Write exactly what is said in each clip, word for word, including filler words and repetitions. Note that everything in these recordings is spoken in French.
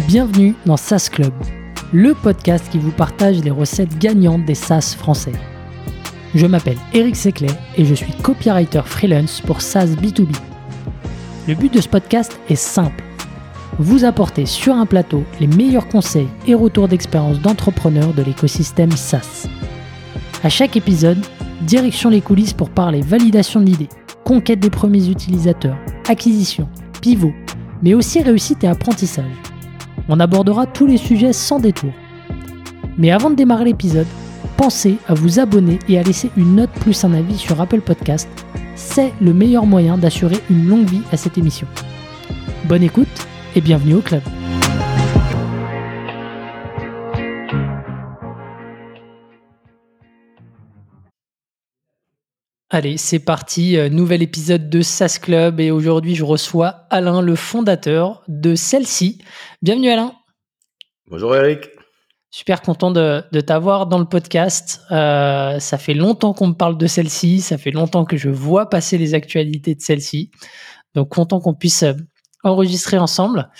Bienvenue dans SaaS Club, le podcast qui vous partage les recettes gagnantes des SaaS français. Je m'appelle Eric Seclet et je suis copywriter freelance pour SaaS B deux B. Le but de ce podcast est simple, vous apporter sur un plateau les meilleurs conseils et retours d'expérience d'entrepreneurs de l'écosystème SaaS. À chaque épisode, direction les coulisses pour parler validation de l'idée, conquête des premiers utilisateurs, acquisition, pivot, mais aussi réussite et apprentissage. On abordera tous les sujets sans détour. Mais avant de démarrer l'épisode, pensez à vous abonner et à laisser une note plus un avis sur Apple Podcast. C'est le meilleur moyen d'assurer une longue vie à cette émission. Bonne écoute et bienvenue au club. Allez, c'est parti, nouvel épisode de SaaS Club et aujourd'hui je reçois Alain, le fondateur de Celle-ci. Bienvenue Alain. Bonjour Eric. Super content de, de t'avoir dans le podcast. Euh, ça fait longtemps qu'on me parle de Celle-ci, ça fait longtemps que je vois passer les actualités de Celle-ci. Donc content qu'on puisse enregistrer ensemble.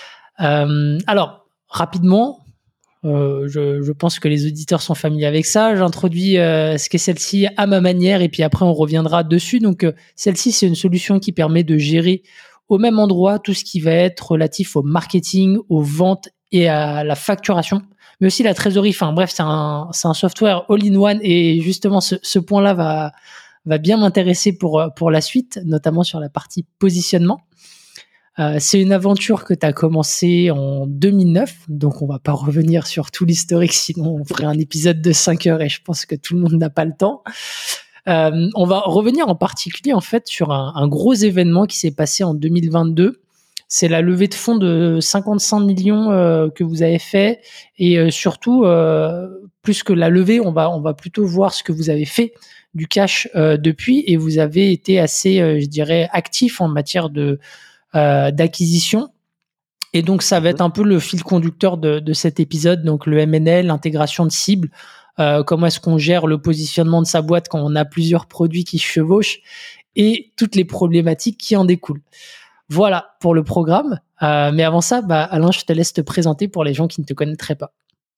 Euh, alors, rapidement, Euh, je, je pense que les auditeurs sont familiers avec ça. J'introduis euh, ce qu'est Celle-ci à ma manière et puis après on reviendra dessus. Donc euh, Celle-ci, c'est une solution qui permet de gérer au même endroit tout ce qui va être relatif au marketing, aux ventes et à la facturation, mais aussi la trésorerie. Enfin bref, c'est un, c'est un software all-in-one et justement ce, ce point-là va, va bien m'intéresser pour, pour la suite, notamment sur la partie positionnement. Euh, c'est une aventure que tu as commencé en deux mille neuf, donc on va pas revenir sur tout l'historique, sinon on ferait un épisode de cinq heures et je pense que tout le monde n'a pas le temps. Euh, on va revenir en particulier en fait sur un, un gros événement qui s'est passé en deux mille vingt-deux. C'est la levée de fonds de cinquante-cinq millions euh, que vous avez fait et euh, surtout, euh, plus que la levée, on va, on va plutôt voir ce que vous avez fait du cash euh, depuis et vous avez été assez, euh, je dirais, actif en matière de Euh, d'acquisition. Et donc, ça va être un peu le fil conducteur de, de cet épisode. Donc, le M and A, l'intégration de cibles, euh, comment est-ce qu'on gère le positionnement de sa boîte quand on a plusieurs produits qui se chevauchent et toutes les problématiques qui en découlent. Voilà pour le programme. Euh, mais avant ça, bah, Alain, je te laisse te présenter pour les gens qui ne te connaîtraient pas.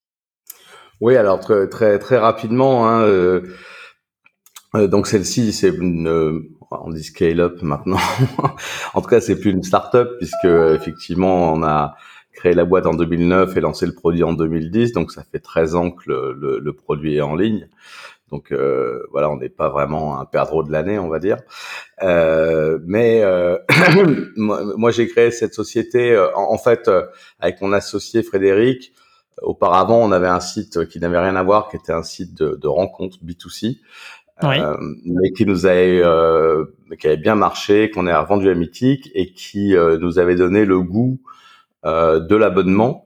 Oui, alors très très, très rapidement, hein, euh, euh, donc Celle-ci, c'est une, euh, on dit scale-up maintenant. En tout cas, c'est plus une start-up puisque effectivement, on a créé la boîte en deux mille neuf et lancé le produit en deux mille dix. Donc, ça fait treize ans que le, le, le produit est en ligne. Donc, euh, voilà, on n'est pas vraiment un perdreau de l'année, on va dire. Euh, mais euh, moi, moi, j'ai créé cette société, euh, en, en fait, euh, avec mon associé Frédéric. Auparavant, on avait un site qui n'avait rien à voir, qui était un site de, de rencontres B deux C. Oui. Euh, mais qui nous avait euh, qui avait bien marché, qu'on a revendu à Mythique et qui euh, nous avait donné le goût euh, de l'abonnement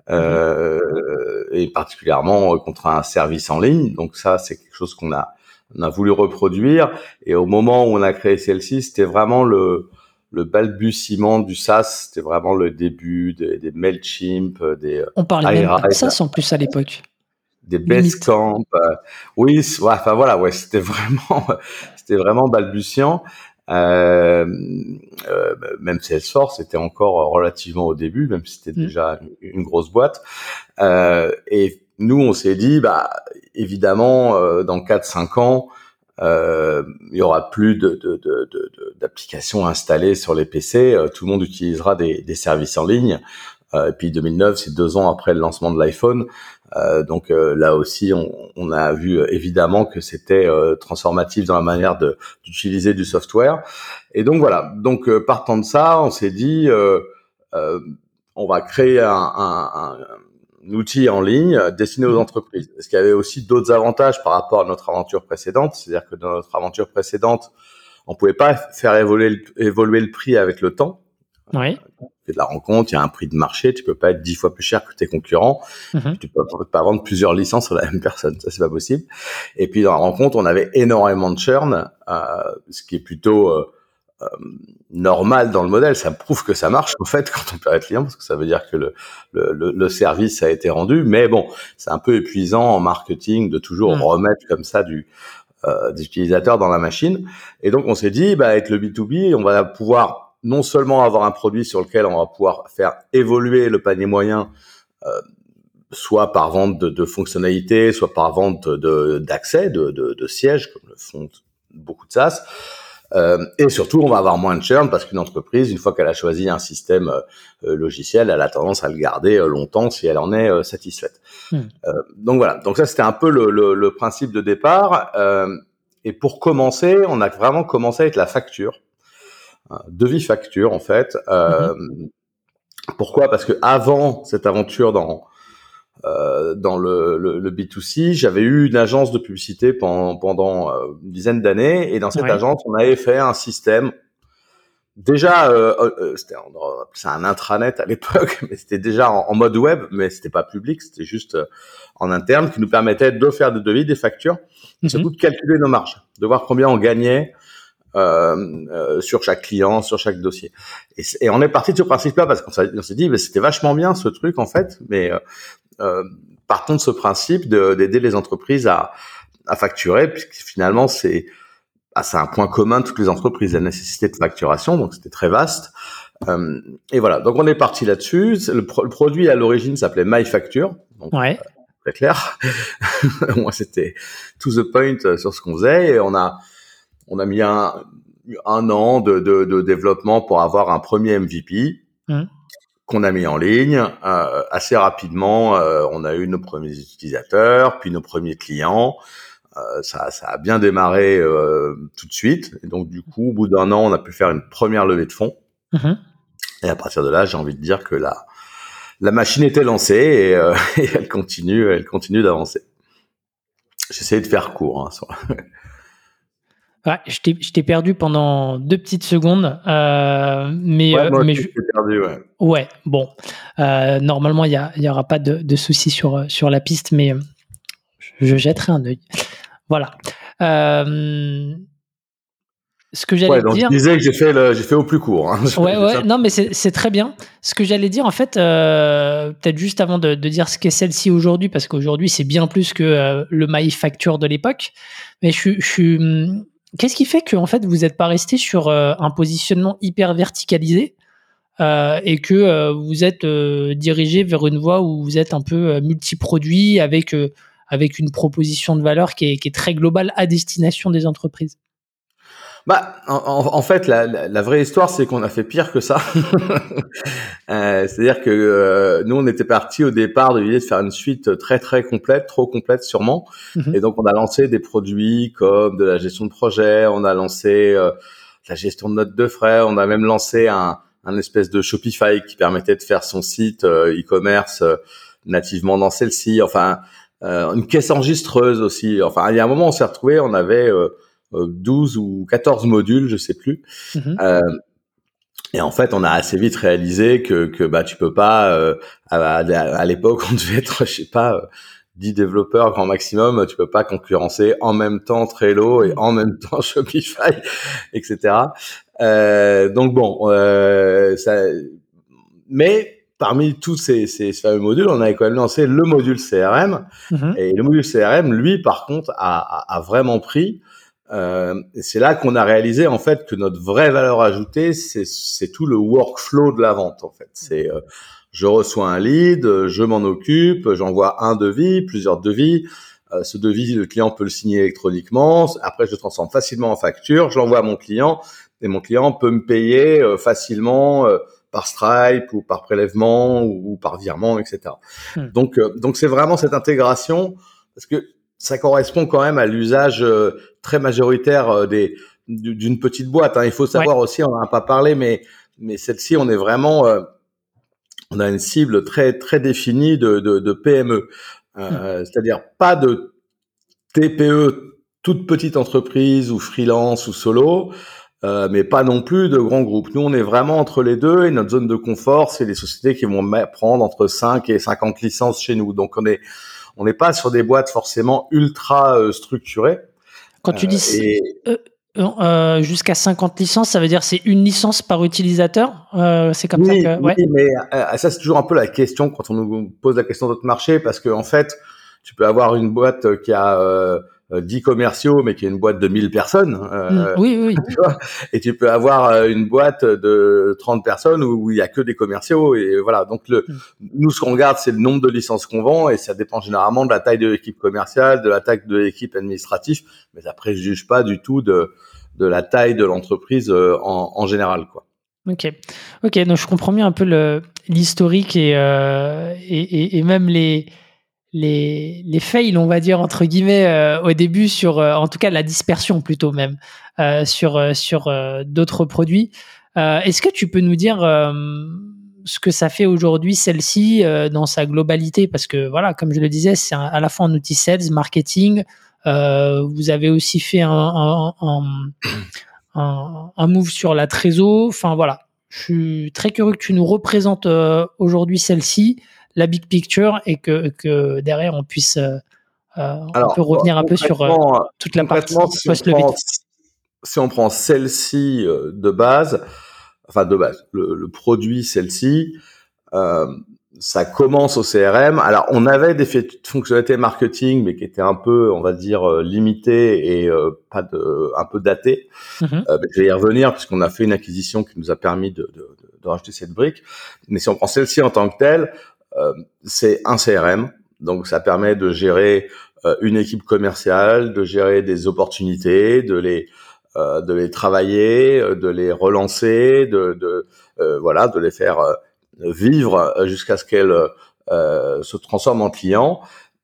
euh, mmh. et particulièrement euh, contre un service en ligne. Donc ça, c'est quelque chose qu'on a on a voulu reproduire. Et au moment où on a créé Celle-ci, c'était vraiment le le balbutiement du SaaS. C'était vraiment le début des, des Mailchimp, des on parlait même pas de SaaS en plus à l'époque. Des Basecamp, euh, oui, ouais, enfin voilà, ouais, c'était vraiment, c'était vraiment balbutiant. Euh, euh, même Salesforce était encore relativement au début, même si c'était mmh. déjà une, une grosse boîte. Euh, et nous, on s'est dit, bah, évidemment, euh, dans quatre cinq ans, euh, il y aura plus de, de, de, de, d'applications installées sur les P C. Euh, tout le monde utilisera des, des services en ligne. Euh, et puis deux mille neuf, c'est deux ans après le lancement de l'iPhone. Euh, donc euh, là aussi, on, on a vu euh, évidemment que c'était euh, transformatif dans la manière de, d'utiliser du software. Et donc voilà. Donc euh, partant de ça, on s'est dit, euh, euh, on va créer un, un, un, un outil en ligne destiné aux entreprises. Parce qu'il y avait aussi d'autres avantages par rapport à notre aventure précédente. C'est-à-dire que dans notre aventure précédente, on pouvait pas faire évoluer le, évoluer le prix avec le temps. Oui. Tu fais de la rencontre, il y a un prix de marché, tu peux pas être dix fois plus cher que tes concurrents, mm-hmm. tu peux pas vendre plusieurs licences sur la même personne, ça c'est pas possible. Et puis dans la rencontre, on avait énormément de churn, euh, ce qui est plutôt euh, euh, normal dans le modèle. Ça prouve que ça marche en fait quand on perd les clients, parce que ça veut dire que le, le, le, le service a été rendu. Mais bon, c'est un peu épuisant en marketing de toujours mm. remettre comme ça du euh, des utilisateurs dans la machine. Et donc on s'est dit, bah avec le B deux B, on va pouvoir non seulement avoir un produit sur lequel on va pouvoir faire évoluer le panier moyen, euh, soit par vente de, de fonctionnalités, soit par vente de, d'accès, de, de, de sièges, comme le font beaucoup de SaaS. Euh, et surtout, on va avoir moins de churn parce qu'une entreprise, une fois qu'elle a choisi un système euh, logiciel, elle a tendance à le garder euh, longtemps si elle en est euh, satisfaite. Mmh. Euh, donc voilà. Donc ça, c'était un peu le, le, le principe de départ. Euh, et pour commencer, on a vraiment commencé avec la facture, euh, devis facture en fait. Euh, mmh. Pourquoi ? Parce que avant cette aventure dans Euh, dans le, le, le B deux C, j'avais eu une agence de publicité pendant, pendant euh, une dizaine d'années, et dans cette ouais. agence, on avait fait un système. Déjà, euh, euh, c'était c'est un intranet à l'époque, mais c'était déjà en, en mode web, mais c'était pas public, c'était juste euh, en interne, qui nous permettait de faire des devis, des factures, et mm-hmm. surtout de calculer nos marges, de voir combien on gagnait euh, euh, sur chaque client, sur chaque dossier. Et, et on est parti de ce principe-là parce qu'on s'est, on s'est dit, bah, c'était vachement bien ce truc en fait, mais euh, Euh, partons de ce principe de, d'aider les entreprises à, à facturer, puisque finalement c'est, ah, c'est un point commun de toutes les entreprises, la nécessité de facturation, donc c'était très vaste. Euh, et voilà, donc on est parti là-dessus. Le, pro- le produit à l'origine s'appelait MyFacture, donc ouais. euh, très clair. Moi c'était to the point sur ce qu'on faisait, et on a on a mis un, un an de, de, de développement pour avoir un premier M V P. Mmh. Qu'on a mis en ligne. Euh, assez rapidement, euh, on a eu nos premiers utilisateurs, puis nos premiers clients. Euh, ça, ça a bien démarré euh, tout de suite. Et donc, du coup, au bout d'un an, on a pu faire une première levée de fonds. Mm-hmm. Et à partir de là, j'ai envie de dire que la, la machine était lancée et, euh, et elle continue, elle continue d'avancer. J'essaie de faire court. Hein, sur... Ouais, je t'ai, je t'ai perdu pendant deux petites secondes, euh, mais ouais, moi mais je t'ai perdu, ouais. Ouais, bon, euh, normalement il y a il y aura pas de, de soucis sur sur la piste, mais je jetterai un œil. Voilà. Euh, ce que j'allais ouais, donc dire. Je disais que j'ai fait le, j'ai fait au plus court. Hein. Ouais, ouais. Non, mais c'est c'est très bien. Ce que j'allais dire, en fait, euh, peut-être juste avant de, de dire ce qu'est celle-ci aujourd'hui, parce qu'aujourd'hui c'est bien plus que euh, le MyFacture de l'époque. Mais je, je suis. Qu'est-ce qui fait que en fait vous n'êtes pas resté sur euh, un positionnement hyper verticalisé euh, et que euh, vous êtes euh, dirigé vers une voie où vous êtes un peu euh, multi-produit avec euh, avec une proposition de valeur qui est, qui est très globale à destination des entreprises? Bah, en, en fait, la, la, la vraie histoire, c'est qu'on a fait pire que ça. euh, c'est-à-dire que euh, nous, on était partis au départ de l'idée de faire une suite très très complète, trop complète sûrement. Mm-hmm. Et donc, on a lancé des produits comme de la gestion de projet, on a lancé euh, la gestion de notes de frais, on a même lancé un, un espèce de Shopify qui permettait de faire son site euh, e-commerce euh, nativement dans celle-ci. Enfin, euh, une caisse enregistreuse aussi. Enfin, il y a un moment, on s'est retrouvés, on avait euh, douze ou quatorze modules, je sais plus. Mmh. Euh, et en fait, on a assez vite réalisé que que bah tu peux pas. Euh, à, à l'époque, on devait être, je sais pas, dix développeurs grand maximum. Tu peux pas concurrencer en même temps Trello et en même temps Shopify, et cetera. Euh, donc bon, euh, ça. Mais parmi tous ces, ces fameux modules, on avait quand même lancé le module C R M. Mmh. Et le module C R M, lui, par contre, a, a, a vraiment pris. Euh, et c'est là qu'on a réalisé en fait que notre vraie valeur ajoutée, c'est, c'est tout le workflow de la vente en fait. C'est euh, je reçois un lead, je m'en occupe, j'envoie un devis, plusieurs devis. Euh, ce devis, le client peut le signer électroniquement. Après, je le transforme facilement en facture, je l'envoie à mon client et mon client peut me payer euh, facilement euh, par Stripe ou par prélèvement ou, ou par virement, et cetera. Mmh. Donc, euh, donc c'est vraiment cette intégration parce que ça correspond quand même à l'usage euh, très majoritaire euh, des d'une petite boîte. Hein. Il faut savoir ouais. aussi, on n'en a pas parlé, mais mais celle-ci, on est vraiment, euh, on a une cible très très définie de de, de P M E, euh, mmh. c'est-à-dire pas de T P E, toute petite entreprise ou freelance ou solo, euh, mais pas non plus de grands groupes. Nous, on est vraiment entre les deux et notre zone de confort, c'est les sociétés qui vont prendre entre cinq et cinquante licences chez nous. Donc on est On n'est pas sur des boîtes forcément ultra euh, structurées. Quand tu dis euh, et... euh, euh, jusqu'à cinquante licences, ça veut dire c'est une licence par utilisateur euh, C'est comme oui, ça que... Oui, ouais. mais euh, ça, c'est toujours un peu la question quand on nous pose la question de notre marché, parce que en fait, tu peux avoir une boîte qui a euh, euh, dix commerciaux, mais qui est une boîte de mille personnes. Euh, mmh, oui, oui. Tu vois, et tu peux avoir une boîte de trente personnes où il y a que des commerciaux. Et voilà. Donc, le, mmh. nous, ce qu'on regarde, c'est le nombre de licences qu'on vend, et ça dépend généralement de la taille de l'équipe commerciale, de la taille de l'équipe administrative, mais ça préjuge pas du tout de, de la taille de l'entreprise en, en général, quoi. Ok, ok, donc je comprends bien un peu le, l'historique et, euh, et, et, et même les, les, les fails, on va dire, entre guillemets, euh, au début, sur, euh, en tout cas, la dispersion plutôt même, euh, sur, euh, sur euh, d'autres produits. Euh, est-ce que tu peux nous dire euh, ce que ça fait aujourd'hui, celle-ci, euh, dans sa globalité? Parce que, voilà, comme je le disais, c'est un, à la fois un outil sales, marketing. Euh, vous avez aussi fait un... un, un Un, un move sur la trésor. Enfin voilà, je suis très curieux que tu nous représentes euh, aujourd'hui celle-ci, la big picture, et que, que derrière on puisse euh, euh, Alors, on peut revenir un peu sur euh, toute la partie si post-levée. Si on prend celle-ci euh, de base, enfin de base, le, le produit celle-ci, euh, ça commence au C R M. Alors, on avait des fonctionnalités marketing, mais qui étaient un peu, on va dire, euh, limitées et euh, pas de, un peu datées. Mm-hmm. Euh, je vais y revenir puisqu'on a fait une acquisition qui nous a permis de, de, de, de rajouter cette brique. Mais si on prend celle-ci en tant que telle, euh, c'est un C R M. Donc, ça permet de gérer euh, une équipe commerciale, de gérer des opportunités, de les euh, de les travailler, de les relancer, de, de euh, voilà, de les faire euh, vivre jusqu'à ce qu'elle euh, se transforme en client.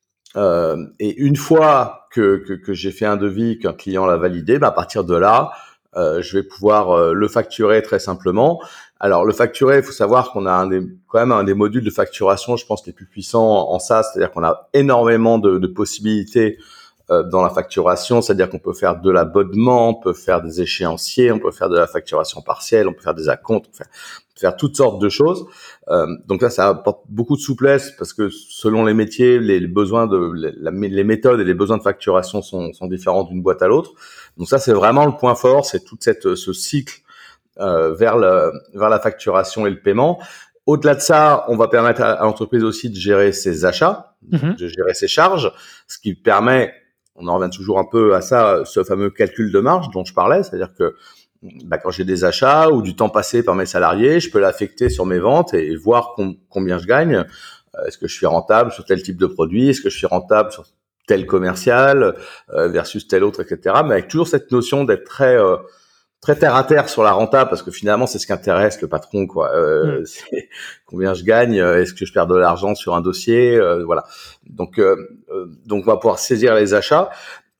Euh, et une fois que, que, que j'ai fait un devis, qu'un client l'a validé, bah à partir de là, euh, je vais pouvoir euh, le facturer très simplement. Alors le facturer, il faut savoir qu'on a un des, quand même un des modules de facturation, je pense, les plus puissants en SaaS, c'est-à-dire qu'on a énormément de, de possibilités euh, dans la facturation, c'est-à-dire qu'on peut faire de l'abonnement, on peut faire des échéanciers, on peut faire de la facturation partielle, on peut faire des acomptes, on peut faire, on peut faire toutes sortes de choses. Euh, donc là, ça apporte beaucoup de souplesse parce que selon les métiers, les, les besoins de la, les méthodes et les besoins de facturation sont, sont différents d'une boîte à l'autre. Donc ça, c'est vraiment le point fort, c'est tout cette ce cycle euh, vers le vers la facturation et le paiement. Au-delà de ça, on va permettre à, à l'entreprise aussi de gérer ses achats, mm-hmm. de gérer ses charges, ce qui permet, on en revient toujours un peu à ça, ce fameux calcul de marge dont je parlais, c'est-à-dire que bah, quand j'ai des achats ou du temps passé par mes salariés, je peux l'affecter sur mes ventes et, et voir com- combien je gagne. Euh, est-ce que je suis rentable sur tel type de produit? Est-ce que je suis rentable sur tel commercial euh, versus tel autre, et cetera. Mais avec toujours cette notion d'être très euh, très terre à terre sur la renta, parce que finalement c'est ce qui intéresse le patron, quoi. Euh, mmh. C'est combien je gagne, est-ce que je perds de l'argent sur un dossier, euh, voilà. Donc euh, donc on va pouvoir saisir les achats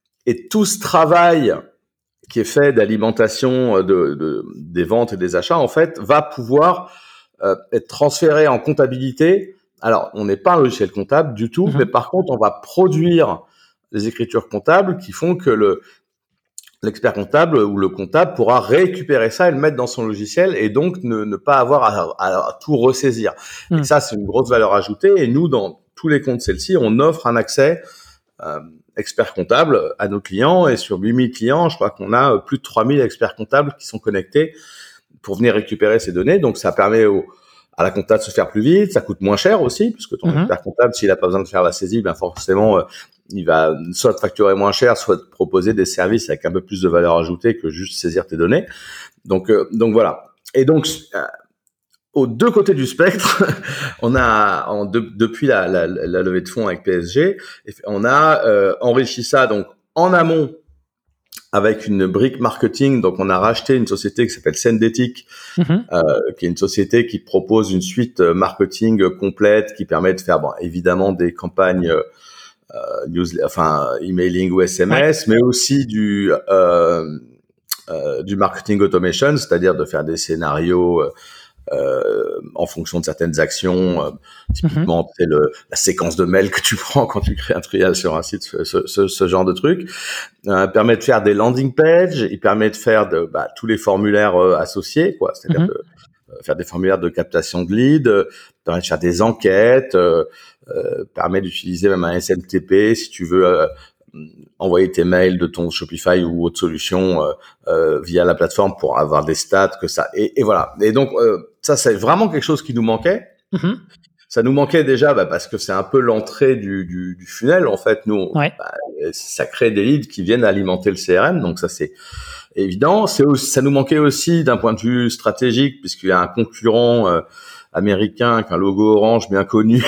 et tout ce travail qui est fait d'alimentation de, de des ventes et des achats en fait va pouvoir euh, être transféré en comptabilité. Alors on n'est pas un logiciel comptable du tout, mmh. mais par contre on va produire les écritures comptables qui font que le l'expert comptable ou le comptable pourra récupérer ça et le mettre dans son logiciel et donc ne, ne pas avoir à, à, à tout ressaisir. Mmh. Et ça, c'est une grosse valeur ajoutée. Et nous, dans tous les comptes celle-ci, on offre un accès euh, expert comptable à nos clients. Et sur huit mille clients, je crois qu'on a plus de trois mille experts comptables qui sont connectés pour venir récupérer ces données. Donc, ça permet au, à la compta de se faire plus vite. Ça coûte moins cher aussi, puisque ton mmh. expert comptable, s'il n'a pas besoin de faire la saisie, ben forcément... Euh, il va soit te facturer moins cher, soit te proposer des services avec un peu plus de valeur ajoutée que juste saisir tes données. Donc, euh, donc voilà. Et donc, euh, aux deux côtés du spectre, on a, en de, depuis la, la, la levée de fonds avec P S G, on a euh, enrichi ça donc en amont avec une brique marketing. Donc, on a racheté une société qui s'appelle Sendetic, mm-hmm. euh, qui est une société qui propose une suite marketing complète qui permet de faire, bon, évidemment, des campagnes Euh, news, enfin emailing ou S M S, ouais. mais aussi du euh, euh, du marketing automation, c'est-à-dire de faire des scénarios euh, en fonction de certaines actions. Euh, typiquement, mm-hmm. c'est le la séquence de mails que tu prends quand tu crées un trial sur un site, ce, ce, ce genre de truc. Euh, permet de faire des landing pages, il permet de faire de bah, tous les formulaires euh, associés, quoi, c'est-à-dire mm-hmm. de euh, faire des formulaires de captation de leads, euh, permet de faire des enquêtes. Euh, Euh, permet d'utiliser même un S M T P si tu veux euh, envoyer tes mails de ton Shopify ou autre solution euh, euh, via la plateforme pour avoir des stats que ça et, et voilà et donc euh, ça c'est vraiment quelque chose qui nous manquait. Mm-hmm. ça nous manquait déjà, bah, parce que c'est un peu l'entrée du, du, du funnel. En fait, nous, Ouais. bah, ça crée des leads qui viennent alimenter le C R M. Donc ça, c'est évident. C'est aussi, ça nous manquait aussi d'un point de vue stratégique, puisqu'il y a un concurrent euh, américain avec un logo orange bien connu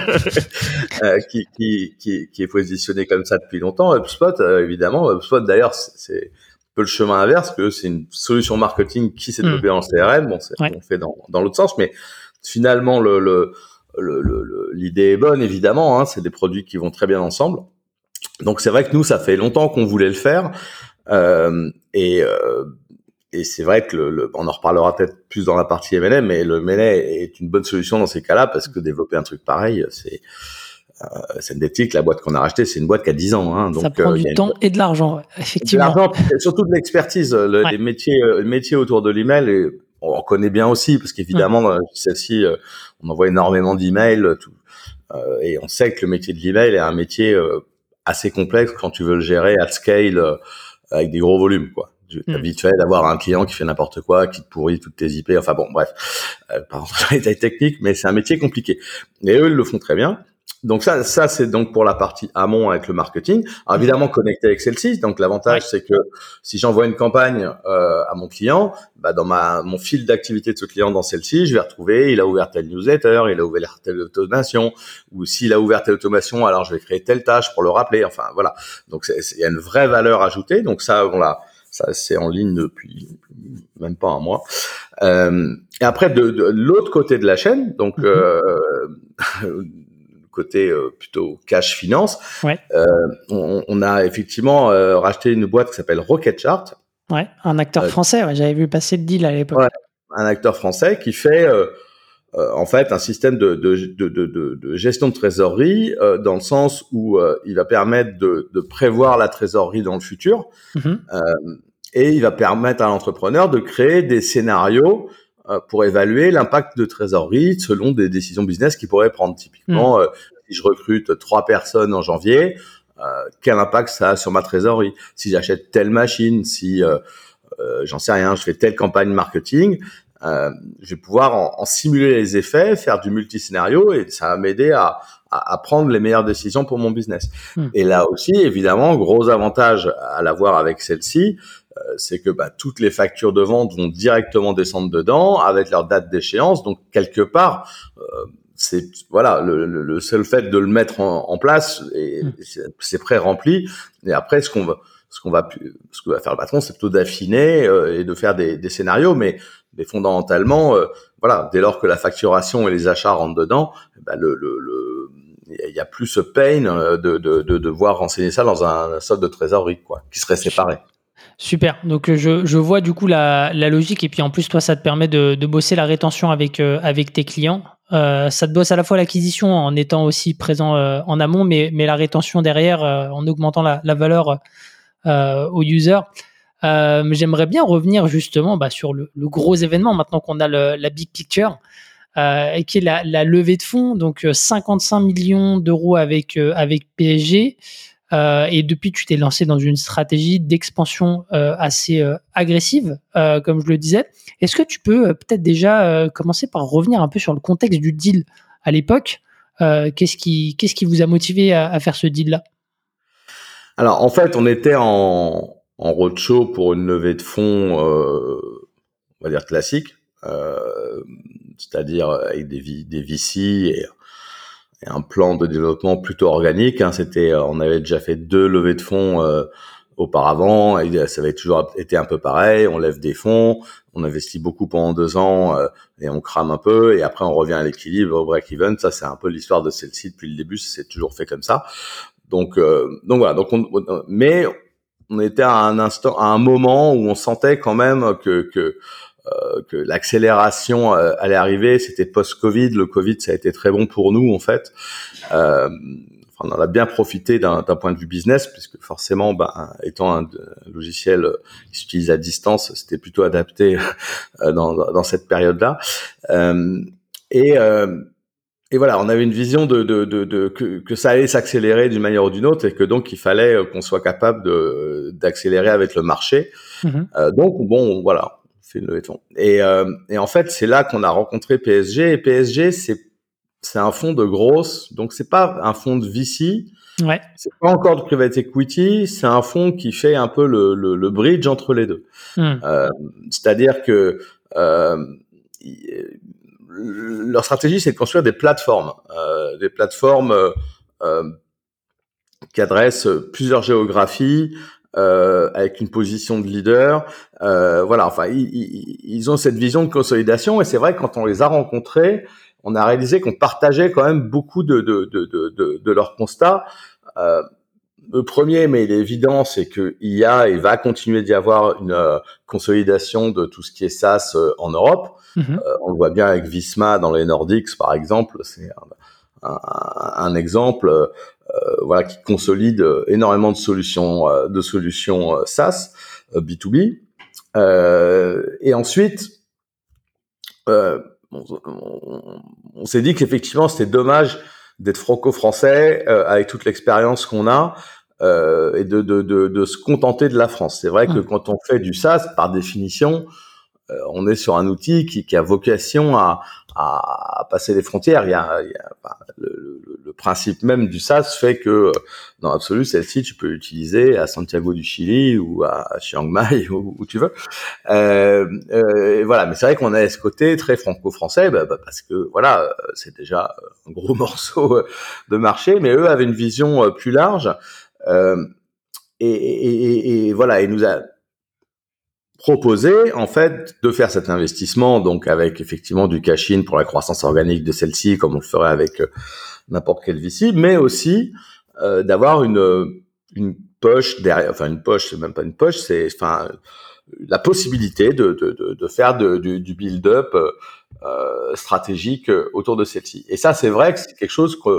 euh, qui, qui, qui, qui est positionné comme ça depuis longtemps. HubSpot, euh, évidemment. HubSpot, d'ailleurs, c'est, c'est un peu le chemin inverse, que c'est une solution marketing qui s'est développée mmh. en C R M. Bon, c'est, ouais. on fait dans, dans l'autre sens, mais finalement, le, le, le, le, l'idée est bonne, évidemment. Hein, c'est des produits qui vont très bien ensemble. Donc, c'est vrai que nous, ça fait longtemps qu'on voulait le faire. Euh, et, euh, et c'est vrai que le, le, on en reparlera peut-être plus dans la partie M and A, mais le M and A est une bonne solution dans ces cas-là, parce que développer un truc pareil, c'est euh, Sendetic, la boîte qu'on a rachetée, c'est une boîte qui a dix ans. Hein, donc, ça prend euh, du temps une... et de l'argent, effectivement. De l'argent, et surtout de l'expertise. Le, ouais. Les métiers, les métiers autour de l'email, et on connaît bien aussi, parce qu'évidemment, mmh. dans celle-ci, on envoie énormément d'emails, tout, euh, et on sait que le métier de l'email est un métier euh, assez complexe quand tu veux le gérer à scale, euh, avec des gros volumes, quoi. Tu as vite fait d'avoir un client qui fait n'importe quoi, qui te pourrit toutes tes I P. Enfin bon, bref, euh, par contre, dans les détails techniques, mais c'est un métier compliqué. Et eux, ils le font très bien. Donc ça, ça c'est donc pour la partie amont avec le marketing. Alors évidemment connecté avec celle-ci. Donc l'avantage, ouais. c'est que si j'envoie une campagne euh, à mon client, bah dans ma mon fil d'activité de ce client dans celle-ci, je vais retrouver il a ouvert telle newsletter, il a ouvert telle automation, ou s'il a ouvert telle automation, alors je vais créer telle tâche pour le rappeler. Enfin voilà. Donc il y a une vraie valeur ajoutée. Donc ça, on l'a. Ça, c'est en ligne depuis même pas un mois. Euh, et après, de, de l'autre côté de la chaîne, donc mm-hmm. euh, côté euh, plutôt cash finance, ouais. euh, on, on a effectivement euh, racheté une boîte qui s'appelle Rocketchart. Ouais, un acteur euh, français. Ouais, j'avais vu passer le deal à l'époque. Ouais, un acteur français qui fait euh, euh, en fait un système de, de, de, de, de gestion de trésorerie euh, dans le sens où euh, il va permettre de, de prévoir la trésorerie dans le futur. Mm-hmm. Euh, Et il va permettre à l'entrepreneur de créer des scénarios euh, pour évaluer l'impact de trésorerie selon des décisions business qu'il pourrait prendre. Typiquement, mmh. euh, si je recrute trois personnes en janvier, euh, quel impact ça a sur ma trésorerie? Si j'achète telle machine, si euh, euh, j'en sais rien, je fais telle campagne marketing, euh, je vais pouvoir en, en simuler les effets, faire du multiscénario et ça va m'aider à, à, à prendre les meilleures décisions pour mon business. Mmh. Et là aussi, évidemment, gros avantage à l'avoir avec celle-ci, Euh, c'est que bah, toutes les factures de vente vont directement descendre dedans avec leur date d'échéance. Donc quelque part, euh, c'est voilà le, le, le seul fait de le mettre en, en place et mmh. c'est, c'est pré-rempli. Et après, ce qu'on va ce qu'on va ce que va faire le patron, c'est plutôt d'affiner euh, et de faire des, des scénarios, mais, mais fondamentalement, euh, voilà, dès lors que la facturation et les achats rentrent dedans, bah, le, le, le il y a plus ce pain de de de devoir renseigner ça dans un solde de trésorerie, quoi, qui serait séparé. Super. Donc je, je vois du coup la, la logique et puis en plus toi ça te permet de, de bosser la rétention avec euh, avec tes clients. Euh, ça te bosse à la fois l'acquisition en étant aussi présent euh, en amont, mais mais la rétention derrière euh, en augmentant la, la valeur euh, aux users. Euh, mais j'aimerais bien revenir justement bah, sur le, le gros événement maintenant qu'on a le, la big picture. Euh, et qui est la, la levée de fonds, donc cinquante-cinq millions d'euros avec euh, avec P S G. Euh, et depuis, tu t'es lancé dans une stratégie d'expansion euh, assez euh, agressive, euh, comme je le disais. Est-ce que tu peux euh, peut-être déjà euh, commencer par revenir un peu sur le contexte du deal à l'époque? euh, qu'est-ce qui, qu'est-ce qui vous a motivé à, à faire ce deal-là? Alors, en fait, on était en, en roadshow pour une levée de fonds, euh, on va dire classique, euh, c'est-à-dire avec des, des V C et et un plan de développement plutôt organique. Hein. C'était, on avait déjà fait deux levées de fonds euh, auparavant, et ça avait toujours été un peu pareil. On lève des fonds, on investit beaucoup pendant deux ans euh, et on crame un peu, et après on revient à l'équilibre, au break-even. Ça, c'est un peu l'histoire de celle-ci depuis le début. C'est toujours fait comme ça. Donc, euh, donc voilà. Donc, on, mais on était à un instant, à un moment où on sentait quand même que que Euh, que l'accélération euh, allait arriver. C'était post-Covid. Le Covid, ça a été très bon pour nous, en fait. Euh, enfin, on en a bien profité d'un, d'un point de vue business, puisque forcément, ben, étant un, un logiciel qui s'utilise à distance, c'était plutôt adapté euh, dans, dans cette période-là. Euh, et, euh, et voilà, on avait une vision de, de, de, de que, que ça allait s'accélérer d'une manière ou d'une autre, et que donc il fallait qu'on soit capable de, d'accélérer avec le marché. Mmh. Euh, donc bon, voilà. Une levée de fonds. Et, euh, et en fait, c'est là qu'on a rencontré P S G. Et P S G, c'est c'est un fonds de grosse, donc c'est pas un fonds de V C, ouais. c'est pas encore de private equity, c'est un fonds qui fait un peu le, le, le bridge entre les deux. Mm. Euh, c'est-à-dire que euh, leur stratégie, c'est de construire des plateformes, euh, des plateformes euh, euh, qui adressent plusieurs géographies, euh, avec une position de leader. Euh, voilà, enfin, ils, ils, ils ont cette vision de consolidation, et c'est vrai que quand on les a rencontrés, on a réalisé qu'on partageait quand même beaucoup de, de, de, de, de, de leurs constats. Euh, le premier, mais il est évident, c'est qu'il y a et va continuer d'y avoir une euh, consolidation de tout ce qui est SaaS euh, en Europe. Mm-hmm. Euh, on le voit bien avec Visma dans les Nordics, par exemple. C'est un, un, un exemple, euh, voilà, qui consolide énormément de solutions, euh, de solutions euh, SaaS euh, B deux B. Euh, et ensuite, euh, on, on, on s'est dit qu'effectivement, c'était dommage d'être franco-français euh, avec toute l'expérience qu'on a. Euh, et de, de, de, de se contenter de la France. C'est vrai que Mm. quand on fait du SaaS, par définition, euh, on est sur un outil qui, qui a vocation à, à, à passer les frontières. Il y a, il y a enfin, le, le, le principe même du SaaS fait que, dans l'absolu, celle-ci, tu peux l'utiliser à Santiago du Chili ou à Chiang Mai, où, où tu veux. Euh, euh, et voilà, mais c'est vrai qu'on a ce côté très franco-français, bah, bah, parce que voilà, c'est déjà un gros morceau de marché, mais eux avaient une vision plus large. Euh, et, et, et, et voilà, il nous a proposé en fait de faire cet investissement, donc avec effectivement du cash-in pour la croissance organique de celle-ci, comme on le ferait avec euh, n'importe quel V C, mais aussi euh, d'avoir une une poche derrière, enfin une poche, c'est même pas une poche, c'est enfin la possibilité de de de, de faire de, de, du build-up euh, stratégique autour de celle-ci. Et ça, c'est vrai que c'est quelque chose que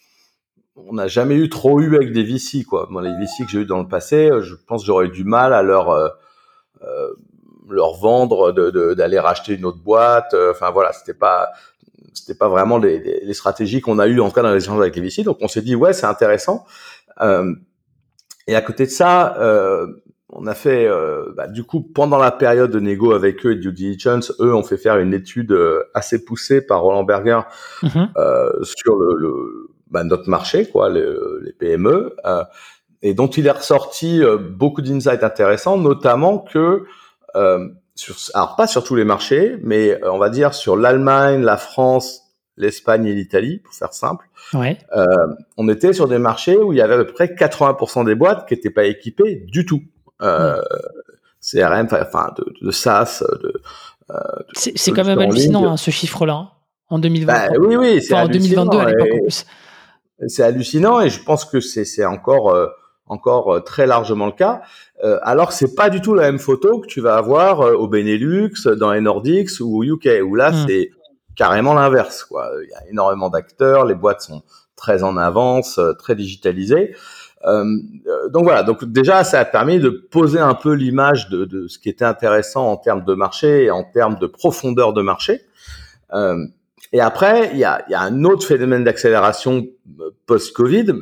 on n'a jamais eu trop eu avec des V C, quoi. Moi, les V C que j'ai eu dans le passé, je pense que j'aurais eu du mal à leur euh, euh, leur vendre de, de, d'aller racheter une autre boîte. Enfin voilà, c'était pas c'était pas vraiment les, les, les stratégies qu'on a eues en tout cas dans les échanges avec les V C. Donc on s'est dit ouais, c'est intéressant. Euh, et à côté de ça, euh, on a fait euh, bah, du coup pendant la période de négo avec eux et de due diligence, eux ont fait faire une étude assez poussée par Roland Berger mm-hmm. euh, sur le, le bah, notre marché, quoi, les, les P M E, euh, et dont il est ressorti euh, beaucoup d'insights intéressants, notamment que euh, sur, alors pas sur tous les marchés, mais euh, on va dire sur l'Allemagne, la France, l'Espagne et l'Italie, pour faire simple. Ouais. Euh, on était sur des marchés où il y avait à peu près quatre-vingts pour cent des boîtes qui n'étaient pas équipées du tout. Euh, mm. C R M, enfin de, de SaaS, de. Euh, de c'est, c'est quand même hallucinant hein, ce chiffre-là hein, en deux mille vingt. Bah, oui, oui, c'est enfin, en deux mille vingt-deux à l'époque et, en plus. C'est hallucinant et je pense que c'est, c'est encore. Euh, encore très largement le cas, euh, alors que c'est pas du tout la même photo que tu vas avoir euh, au Benelux, dans les Nordics ou au U K, où là mmh. c'est carrément l'inverse, quoi. Il y a énormément d'acteurs, les boîtes sont très en avance, euh, très digitalisées. Euh, donc voilà, donc déjà ça a permis de poser un peu l'image de, de ce qui était intéressant en termes de marché et en termes de profondeur de marché. Euh, et après, il y a, il y a un autre phénomène d'accélération post-Covid,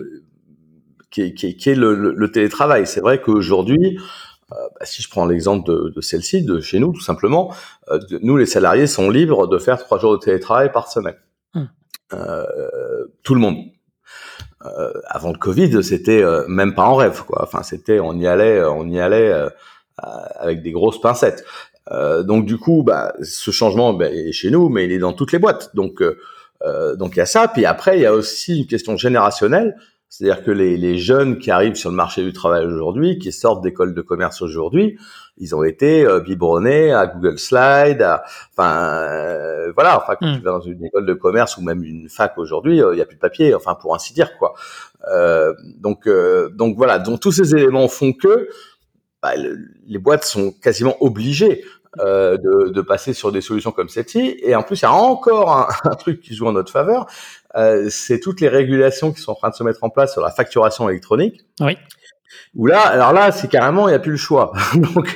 Qui est, qui, est, qui est le, le, le télétravail. C'est vrai qu'aujourd'hui, euh, bah, si je prends l'exemple de, de celle-ci, de chez nous, tout simplement, euh, de, nous, les salariés sont libres de faire trois jours de télétravail par semaine. Hum. Euh, tout le monde. Euh, avant le Covid, c'était euh, même pas en rêve, quoi. Enfin, c'était, on y allait, on y allait euh, avec des grosses pincettes. Euh, donc du coup, bah, ce changement bah, est chez nous, mais il est dans toutes les boîtes. Donc, euh, donc il y a ça. Puis après, il y a aussi une question générationnelle. C'est-à-dire que les, les jeunes qui arrivent sur le marché du travail aujourd'hui, qui sortent d'écoles de commerce aujourd'hui, ils ont été euh, biberonnés à Google Slides, à, enfin euh, voilà, enfin quand mmh. tu vas dans une école de commerce ou même une fac aujourd'hui, il euh, y a plus de papier, enfin pour ainsi dire quoi. Euh, donc euh, donc voilà, donc tous ces éléments font que bah, le, les boîtes sont quasiment obligées Euh, de, de passer sur des solutions comme celle-ci. Et en plus, il y a encore un, un truc qui joue en notre faveur, euh, c'est toutes les régulations qui sont en train de se mettre en place sur la facturation électronique. Oui. Où là, alors là, c'est carrément, il n'y a plus le choix. Donc,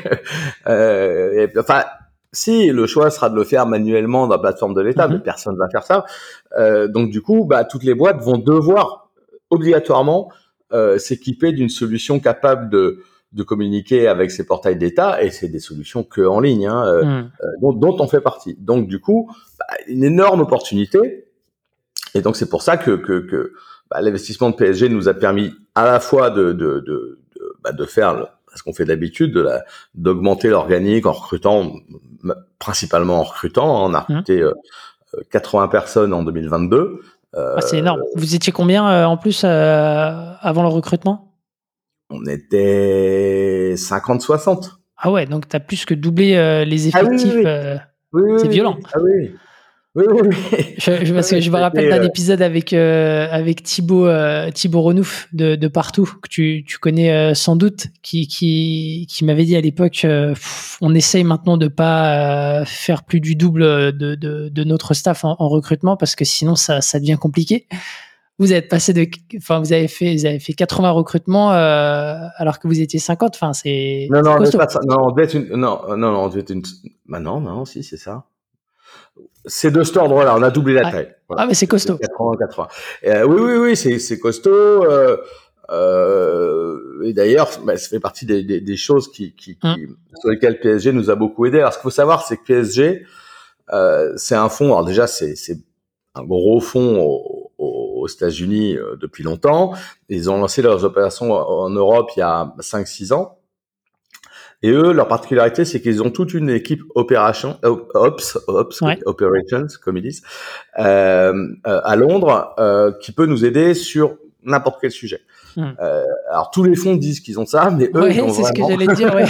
euh, et, enfin, si le choix sera de le faire manuellement dans la plateforme de l'État, mm-hmm. mais personne ne va faire ça. Euh, donc du coup, bah, toutes les boîtes vont devoir obligatoirement euh, s'équiper d'une solution capable de de communiquer avec ces portails d'État, et c'est des solutions que en ligne, hein, euh, mm. euh, dont, dont on fait partie. Donc du coup, bah, une énorme opportunité. Et donc c'est pour ça que, que, que bah, l'investissement de P S G nous a permis à la fois de, de, de, de, bah, de faire le, ce qu'on fait d'habitude, de la, d'augmenter l'organique en recrutant, principalement en recrutant. On a recruté mmh. euh, quatre-vingts personnes en deux mille vingt-deux. Euh, ah, c'est énorme. Vous étiez combien euh, en plus euh, avant le recrutement? On était cinquante soixante. Ah ouais, donc tu as plus que doublé euh, les effectifs. Ah oui, oui, oui. Euh, oui, oui, c'est oui, violent. Oui. Ah oui. Oui, oui, oui. Je, je, parce que je me rappelle d'un épisode avec euh, avec Thibaut euh, Thibaut Renouf de, de Partout, que tu, tu connais euh, sans doute, qui qui qui m'avait dit à l'époque euh, pff, on essaye maintenant de pas euh, faire plus du double de de, de notre staff en, en recrutement parce que sinon ça ça devient compliqué. Vous êtes passé de, enfin vous avez fait vous avez fait quatre-vingts recrutements euh, alors que vous étiez cinquante. Enfin c'est non non c'est pas ça. Non on devait être une non non non on devait être une bah non non si c'est ça. C'est de cet ordre-là, on a doublé la ah, taille. Voilà. Ah mais c'est costaud. quatre-vingts quatre-vingts. Euh, oui oui oui c'est c'est costaud. Euh, euh, et d'ailleurs, bah, ça fait partie des, des, des choses qui, qui, qui hum. sur lesquelles P S G nous a beaucoup aidé. Alors ce qu'il faut savoir, c'est que P S G, euh, c'est un fonds. Alors déjà, c'est c'est un gros fonds aux, aux États-Unis euh, depuis longtemps. Ils ont lancé leurs opérations en Europe il y a cinq six ans. Et eux, leur particularité, c'est qu'ils ont toute une équipe opération, ops, ops, ouais. operations, comme ils disent, euh, euh, à Londres, euh, qui peut nous aider sur n'importe quel sujet. Mmh. Euh, alors tous les fonds disent qu'ils ont ça, mais eux, ouais, ils ont c'est vraiment... ce que j'allais dire. Ouais.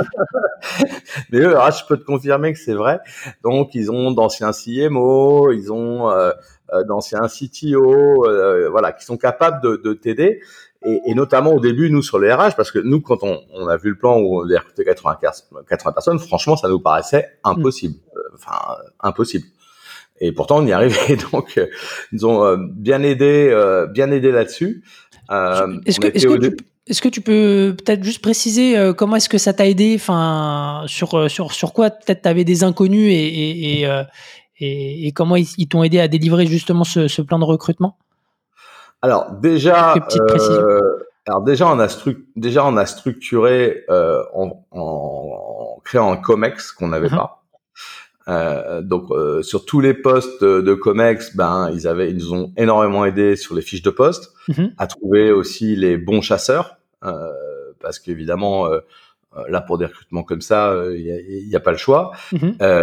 mais eux, alors, je peux te confirmer que c'est vrai. Donc ils ont d'anciens C M O, ils ont euh, d'anciens C T O, euh, voilà, qui sont capables de, de t'aider. Et, et notamment au début, nous, sur les R H, parce que nous, quand on, on a vu le plan où on a recruté quatre-vingts personnes, franchement, ça nous paraissait impossible. Enfin, euh, impossible. Et pourtant, on y arrivait. Donc, euh, ils ont euh, bien aidé, euh, bien aidé là-dessus. Euh, est-ce, que, est-ce, que tu, est-ce que tu peux peut-être juste préciser euh, comment est-ce que ça t'a aidé, enfin, sur, sur, sur quoi peut-être tu avais des inconnus et, et, et, euh, et, et comment ils, ils t'ont aidé à délivrer justement ce, ce plan de recrutement? Alors déjà, euh, alors déjà on a stru- déjà on a structuré euh, en, en, en créant un COMEX qu'on n'avait uh-huh. pas. Euh, donc euh, sur tous les postes de, de COMEX, ben ils avaient, ils nous ont énormément aidé sur les fiches de poste, uh-huh. à trouver aussi les bons chasseurs, euh, parce qu'évidemment euh, là pour des recrutements comme ça, il euh, y, y a pas le choix. Uh-huh. Euh,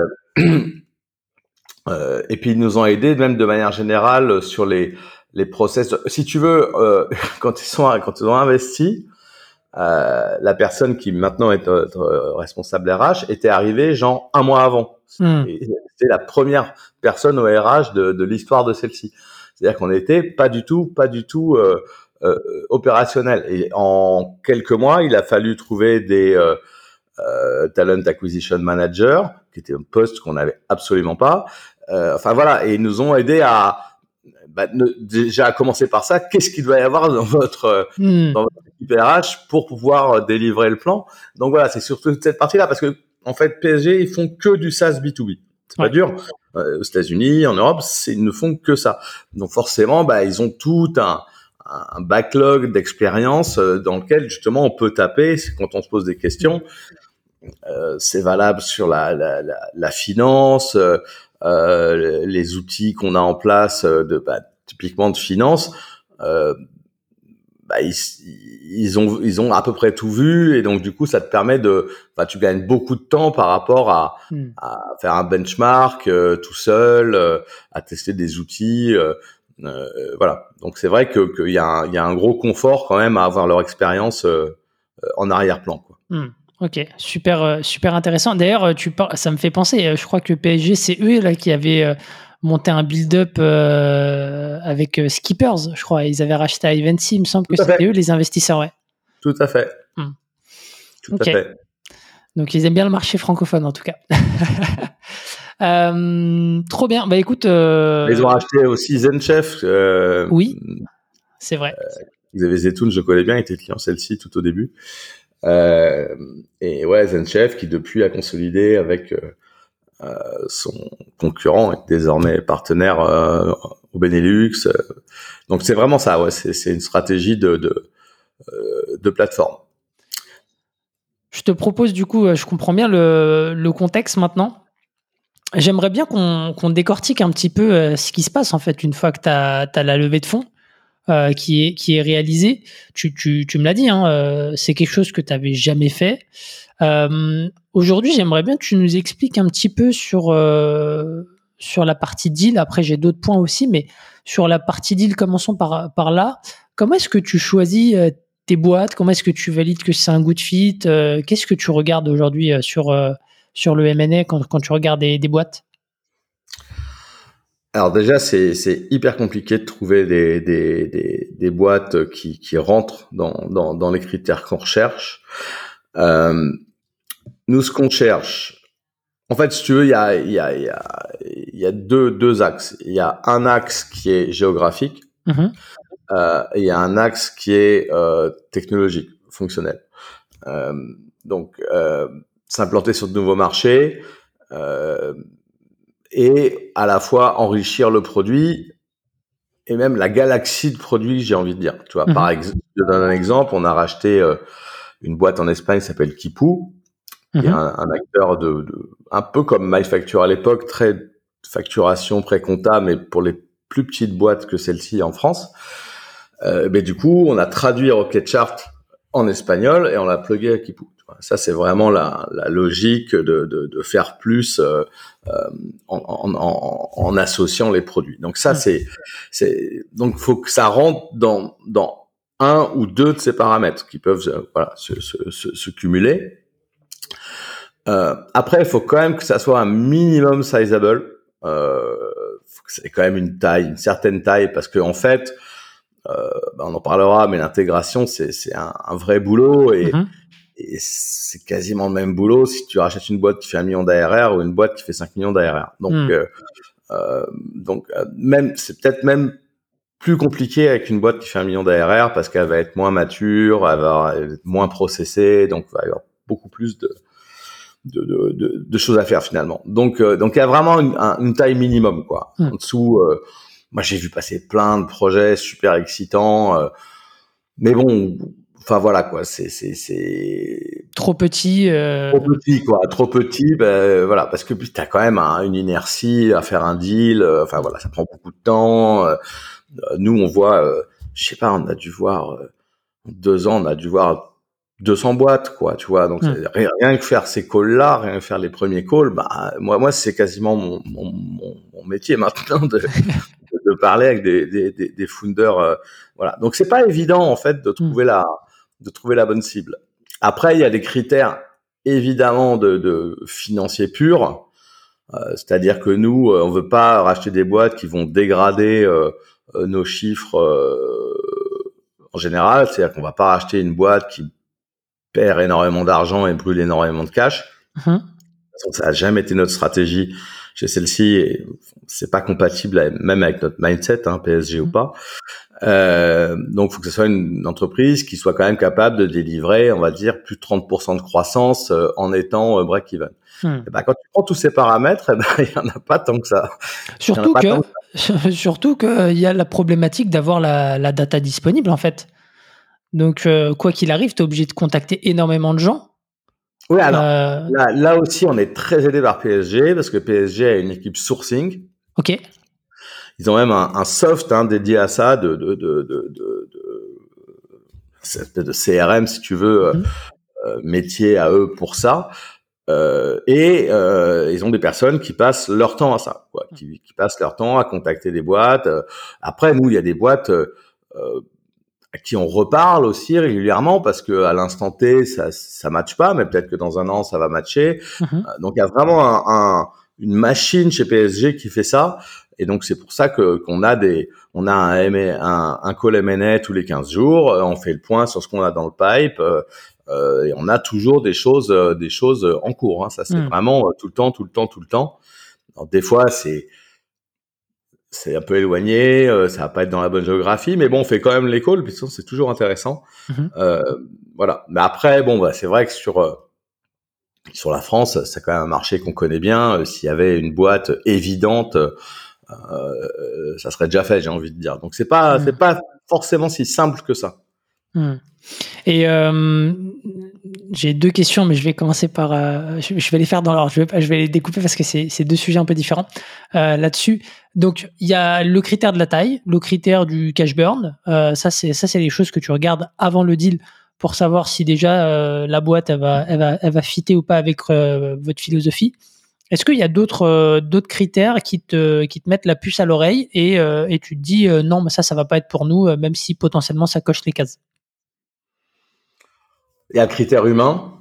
euh, et puis ils nous ont aidé même de manière générale sur les les process. Si tu veux, euh, quand ils sont, quand ils ont investi, euh, la personne qui maintenant est notre responsable R H était arrivée genre un mois avant. Mm. Et c'était la première personne au R H de, de l'histoire de celle-ci. C'est-à-dire qu'on n'était pas du tout, pas du tout euh, euh, opérationnel. Et en quelques mois, il a fallu trouver des euh, euh, talent acquisition manager, qui était un poste qu'on n'avait absolument pas. Euh, enfin voilà, et ils nous ont aidé à Bah, ne, déjà à commencer par ça, qu'est-ce qu'il doit y avoir dans votre, mmh. dans votre équipe R H pour pouvoir euh, délivrer le plan. Donc voilà, c'est surtout cette partie-là, parce que en fait, P S G, ils font que du SaaS B deux B. C'est ouais. pas dur. Euh, aux États-Unis, en Europe, c'est, ils ne font que ça. Donc forcément, bah, ils ont tout un, un backlog d'expérience euh, dans lequel justement on peut taper quand on se pose des questions. Euh, c'est valable sur la, la, la, la finance. Euh, Euh, les outils qu'on a en place de bah, typiquement de finance, euh, bah, ils, ils ont ils ont à peu près tout vu, et donc du coup ça te permet de, bah, tu gagnes beaucoup de temps par rapport à, mm. à faire un benchmark euh, tout seul, euh, à tester des outils, euh, euh, voilà. Donc c'est vrai que qu'il y a un, il y a un gros confort quand même à avoir leur expérience euh, en arrière-plan, quoi. Mm. Ok, super, super intéressant. D'ailleurs, tu par... ça me fait penser, je crois que P S G, c'est eux là qui avaient monté un build-up euh, avec Skippers, je crois. Ils avaient racheté à Eventy, il me semble que c'était fait. Eux les investisseurs, ouais. Tout à fait. Hmm. Tout okay. à fait. Donc ils aiment bien le marché francophone en tout cas. euh, trop bien. Bah écoute. Euh... Ils ont acheté aussi ZenChef. Euh, oui, c'est vrai. Euh, Xavier Zetoun, je connais bien, il était client celle-ci tout au début. Euh, et ouais, ZenChef qui depuis a consolidé avec euh, euh, son concurrent, est désormais partenaire euh, au Benelux. Donc c'est vraiment ça, ouais, c'est, c'est une stratégie de, de, euh, de plateforme. Je te propose du coup, je comprends bien le, le contexte maintenant. J'aimerais bien qu'on, qu'on décortique un petit peu euh, ce qui se passe en fait une fois que tu as la levée de fonds euh, qui est qui est réalisée. Tu, tu, tu me l'as dit, hein, euh, c'est quelque chose que tu n'avais jamais fait. Euh, aujourd'hui, j'aimerais bien que tu nous expliques un petit peu sur euh, sur la partie deal. Après, j'ai d'autres points aussi, mais sur la partie deal, commençons par par là. Comment est-ce que tu choisis euh, tes boîtes? Comment est-ce que tu valides que c'est un good fit? euh, Qu'est-ce que tu regardes aujourd'hui euh, sur euh, sur le M and A quand quand tu regardes des, des boîtes? Alors déjà, c'est c'est hyper compliqué de trouver des des des, des boîtes qui qui rentrent dans dans dans les critères qu'on recherche. Euh, nous, ce qu'on cherche, en fait, si tu veux, il y a il y a il y a il y a deux deux axes. Il y a un axe qui est géographique, Mhm. euh, et il y a un axe qui est euh, technologique, fonctionnel. Euh, donc, euh, s'implanter sur de nouveaux marchés. Euh, et à la fois enrichir le produit et même la galaxie de produits, j'ai envie de dire. Tu vois, par Mhm. exemple, je te donne un exemple, on a racheté euh, une boîte en Espagne qui s'appelle Kipu, qui est Mhm. un, un acteur de, de, un peu comme MyFacture à l'époque, très facturation pré-compta, mais pour les plus petites boîtes que celle-ci en France. Euh, mais du coup, on a traduit Rocket Chart en espagnol et on l'a plugué à Kipu. Ça, c'est vraiment la, la logique de, de, de faire plus euh, euh, en, en, en, en associant les produits. Donc ça, Mhm. c'est, c'est donc faut que ça rentre dans dans un ou deux de ces paramètres qui peuvent euh, voilà se, se, se, se cumuler. Euh, après, il faut quand même que ça soit un minimum sizable. Euh, faut que c'est quand même une taille, une certaine taille, parce que en fait, euh, bah, on en parlera, mais l'intégration, c'est c'est un, un vrai boulot et Mhm. et c'est quasiment le même boulot si tu rachètes une boîte qui fait un million d'A R R ou une boîte qui fait cinq millions d'A R R. Donc, Mhm. euh, euh, donc euh, même c'est peut-être même plus compliqué avec une boîte qui fait un million d'A R R parce qu'elle va être moins mature, elle va être moins processée, donc il va y avoir beaucoup plus de de, de, de, de choses à faire finalement. Donc, euh, donc il y a vraiment une, un, une taille minimum quoi. Mhm. En dessous, euh, moi j'ai vu passer plein de projets super excitants, euh, mais bon, enfin voilà quoi, c'est c'est c'est Trop petit. euh, trop petit, quoi. Trop petit, ben voilà, parce que puis t'as quand même un- une inertie à faire un deal. euh, Enfin voilà, ça prend beaucoup de temps. euh, nous, on voit, euh, je sais pas, on a dû voir euh, en deux ans, on a dû voir deux cents boîtes, quoi. Tu vois, donc Mhm. c'est- rien, rien que faire ces calls-là, rien que faire les premiers calls, bah moi, moi, c'est quasiment mon, mon, mon, mon métier maintenant de, de parler avec des des des, des founders. euh, voilà, donc c'est pas évident en fait de Mhm. trouver la de trouver la bonne cible. Après, il y a des critères évidemment de, de financiers purs, euh, c'est-à-dire que nous, euh, on veut pas racheter des boîtes qui vont dégrader euh, euh, nos chiffres euh, en général, c'est-à-dire qu'on va pas racheter une boîte qui perd énormément d'argent et brûle énormément de cash. Mhm. De toute façon, ça a jamais été notre stratégie chez celle-ci et c'est pas compatible avec- même avec notre mindset, hein, P S G ou Mhm. pas. Euh, donc, il faut que ce soit une entreprise qui soit quand même capable de délivrer, on va dire, plus de trente pour cent de croissance euh, en étant euh, break-even. Mhm. Et ben, quand tu prends tous ces paramètres, eh ben, il y en a pas tant que ça. Il y en a Surtout pas que, tant que surtout que il y a la problématique d'avoir la, la data disponible en fait. Donc euh, quoi qu'il arrive, tu es obligé de contacter énormément de gens. ça. Oui, alors, Euh, là, là aussi, on est très aidé par P S G parce que P S G a une équipe sourcing. ok. Ils ont même un, un soft hein, dédié à ça, de, de, de, de, de, de, de C R M, si tu veux, Mhm. euh, métier à eux pour ça. Euh, et euh, ils ont des personnes qui passent leur temps à ça, quoi, qui, qui passent leur temps à contacter des boîtes. Euh, Après, nous, il y a des boîtes euh, euh, à qui on reparle aussi régulièrement parce que à l'instant T, ça ça matche pas, mais peut-être que dans un an, ça va matcher. Mhm. Euh, donc, il y a vraiment un, un, une machine chez P S G qui fait ça. Et donc, c'est pour ça que qu'on a des, on a un, M A un, un call M and A tous les quinze jours. Euh, On fait le point sur ce qu'on a dans le pipe. Euh, euh, et on a toujours des choses, euh, des choses en cours. Hein. Ça, c'est Mhm. vraiment euh, tout le temps, tout le temps, tout le temps. Alors, des fois, c'est c'est un peu éloigné, euh, ça va pas être dans la bonne géographie, mais bon, on fait quand même les calls, puis c'est toujours intéressant. Mhm. Euh, voilà. Mais après, bon, bah, c'est vrai que sur euh, sur la France, c'est quand même un marché qu'on connaît bien. Euh, S'il y avait une boîte évidente, euh, ça serait déjà fait, j'ai envie de dire. Donc c'est pas c'est Mhm. pas forcément si simple que ça. Mhm. Et euh, j'ai deux questions, mais je vais commencer par, euh, je, je vais les faire dans l'ordre. Je vais, je vais les découper parce que c'est, c'est deux sujets un peu différents euh, là-dessus. Donc, il y a le critère de la taille, le critère du cash burn. Euh, ça, c'est ça, c'est les choses que tu regardes avant le deal pour savoir si déjà euh, la boîte elle va, elle va, elle va fitter ou pas avec euh, votre philosophie. Est-ce qu'il y a d'autres euh, d'autres critères qui te qui te mettent la puce à l'oreille et euh, et tu te dis euh, non, mais ça, ça va pas être pour nous, euh, même si potentiellement ça coche les cases. Il y a le critère humain,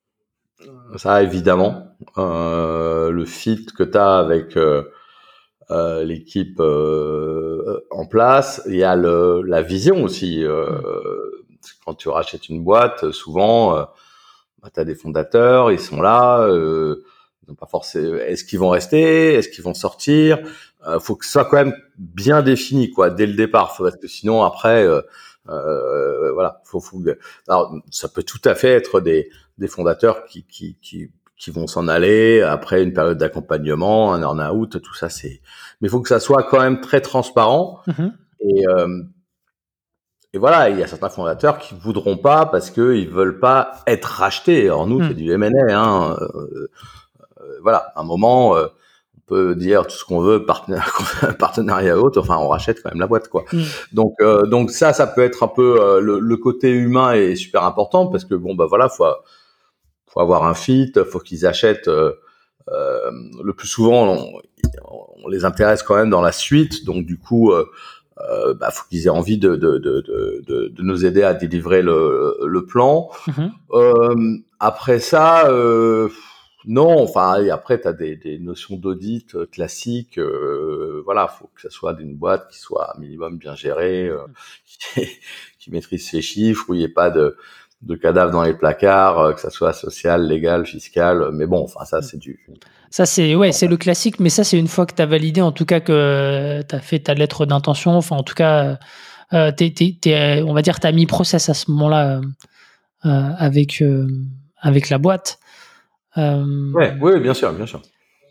ça évidemment, euh, le fit que tu as avec euh, euh, l'équipe euh, en place. Il y a le, la vision aussi. Euh, quand tu rachètes une boîte, souvent, euh, bah, tu as des fondateurs, ils sont là. Euh, ils ont pas forcément. Est-ce qu'ils vont rester? Est-ce qu'ils vont sortir? Euh, faut que ce soit quand même bien défini, quoi, dès le départ. Faut, parce que sinon, après, euh, euh, voilà, faut, faut. Alors, ça peut tout à fait être des des fondateurs qui qui qui qui vont s'en aller après une période d'accompagnement, un earn-out, tout ça, c'est. Mais il faut que ça soit quand même très transparent. Mm-hmm. Et euh, et voilà, il y a certains fondateurs qui voudront pas parce que ils veulent pas être rachetés. Alors nous, Mm. c'est du M and A, hein. Euh, euh, voilà, à un moment, euh, on peut dire tout ce qu'on veut, partenariat, partenariat autre. Enfin, on rachète quand même la boîte, quoi. Mm. Donc, euh, donc ça, ça peut être un peu euh, le, le côté humain est super important parce que bon, bah voilà, faut faut avoir un fit, faut qu'ils achètent. Euh, euh, le plus souvent, on, on les intéresse quand même dans la suite. Donc du coup. Euh, Euh, bah, faut qu'ils aient envie de, de, de, de, de nous aider à délivrer le, le plan. Mm-hmm. Euh, après ça, euh, non. Enfin, et après, t'as des, des notions d'audit classiques. Euh, voilà, faut que ça soit d'une boîte qui soit un minimum bien gérée, euh, qui, qui maîtrise ses chiffres, où il n'y ait pas de, de cadavres dans les placards, euh, que ça soit social, légal, fiscal. Mais bon, enfin, ça, c'est du. Ça, c'est ouais, c'est le classique, mais ça, c'est une fois que tu as validé, en tout cas, que tu as fait ta lettre d'intention. Enfin, en tout cas, euh, t'es, t'es, t'es, on va dire, tu as mis process à ce moment-là euh, euh, avec, euh, avec la boîte. Euh, Ouais, oui, bien sûr, bien sûr.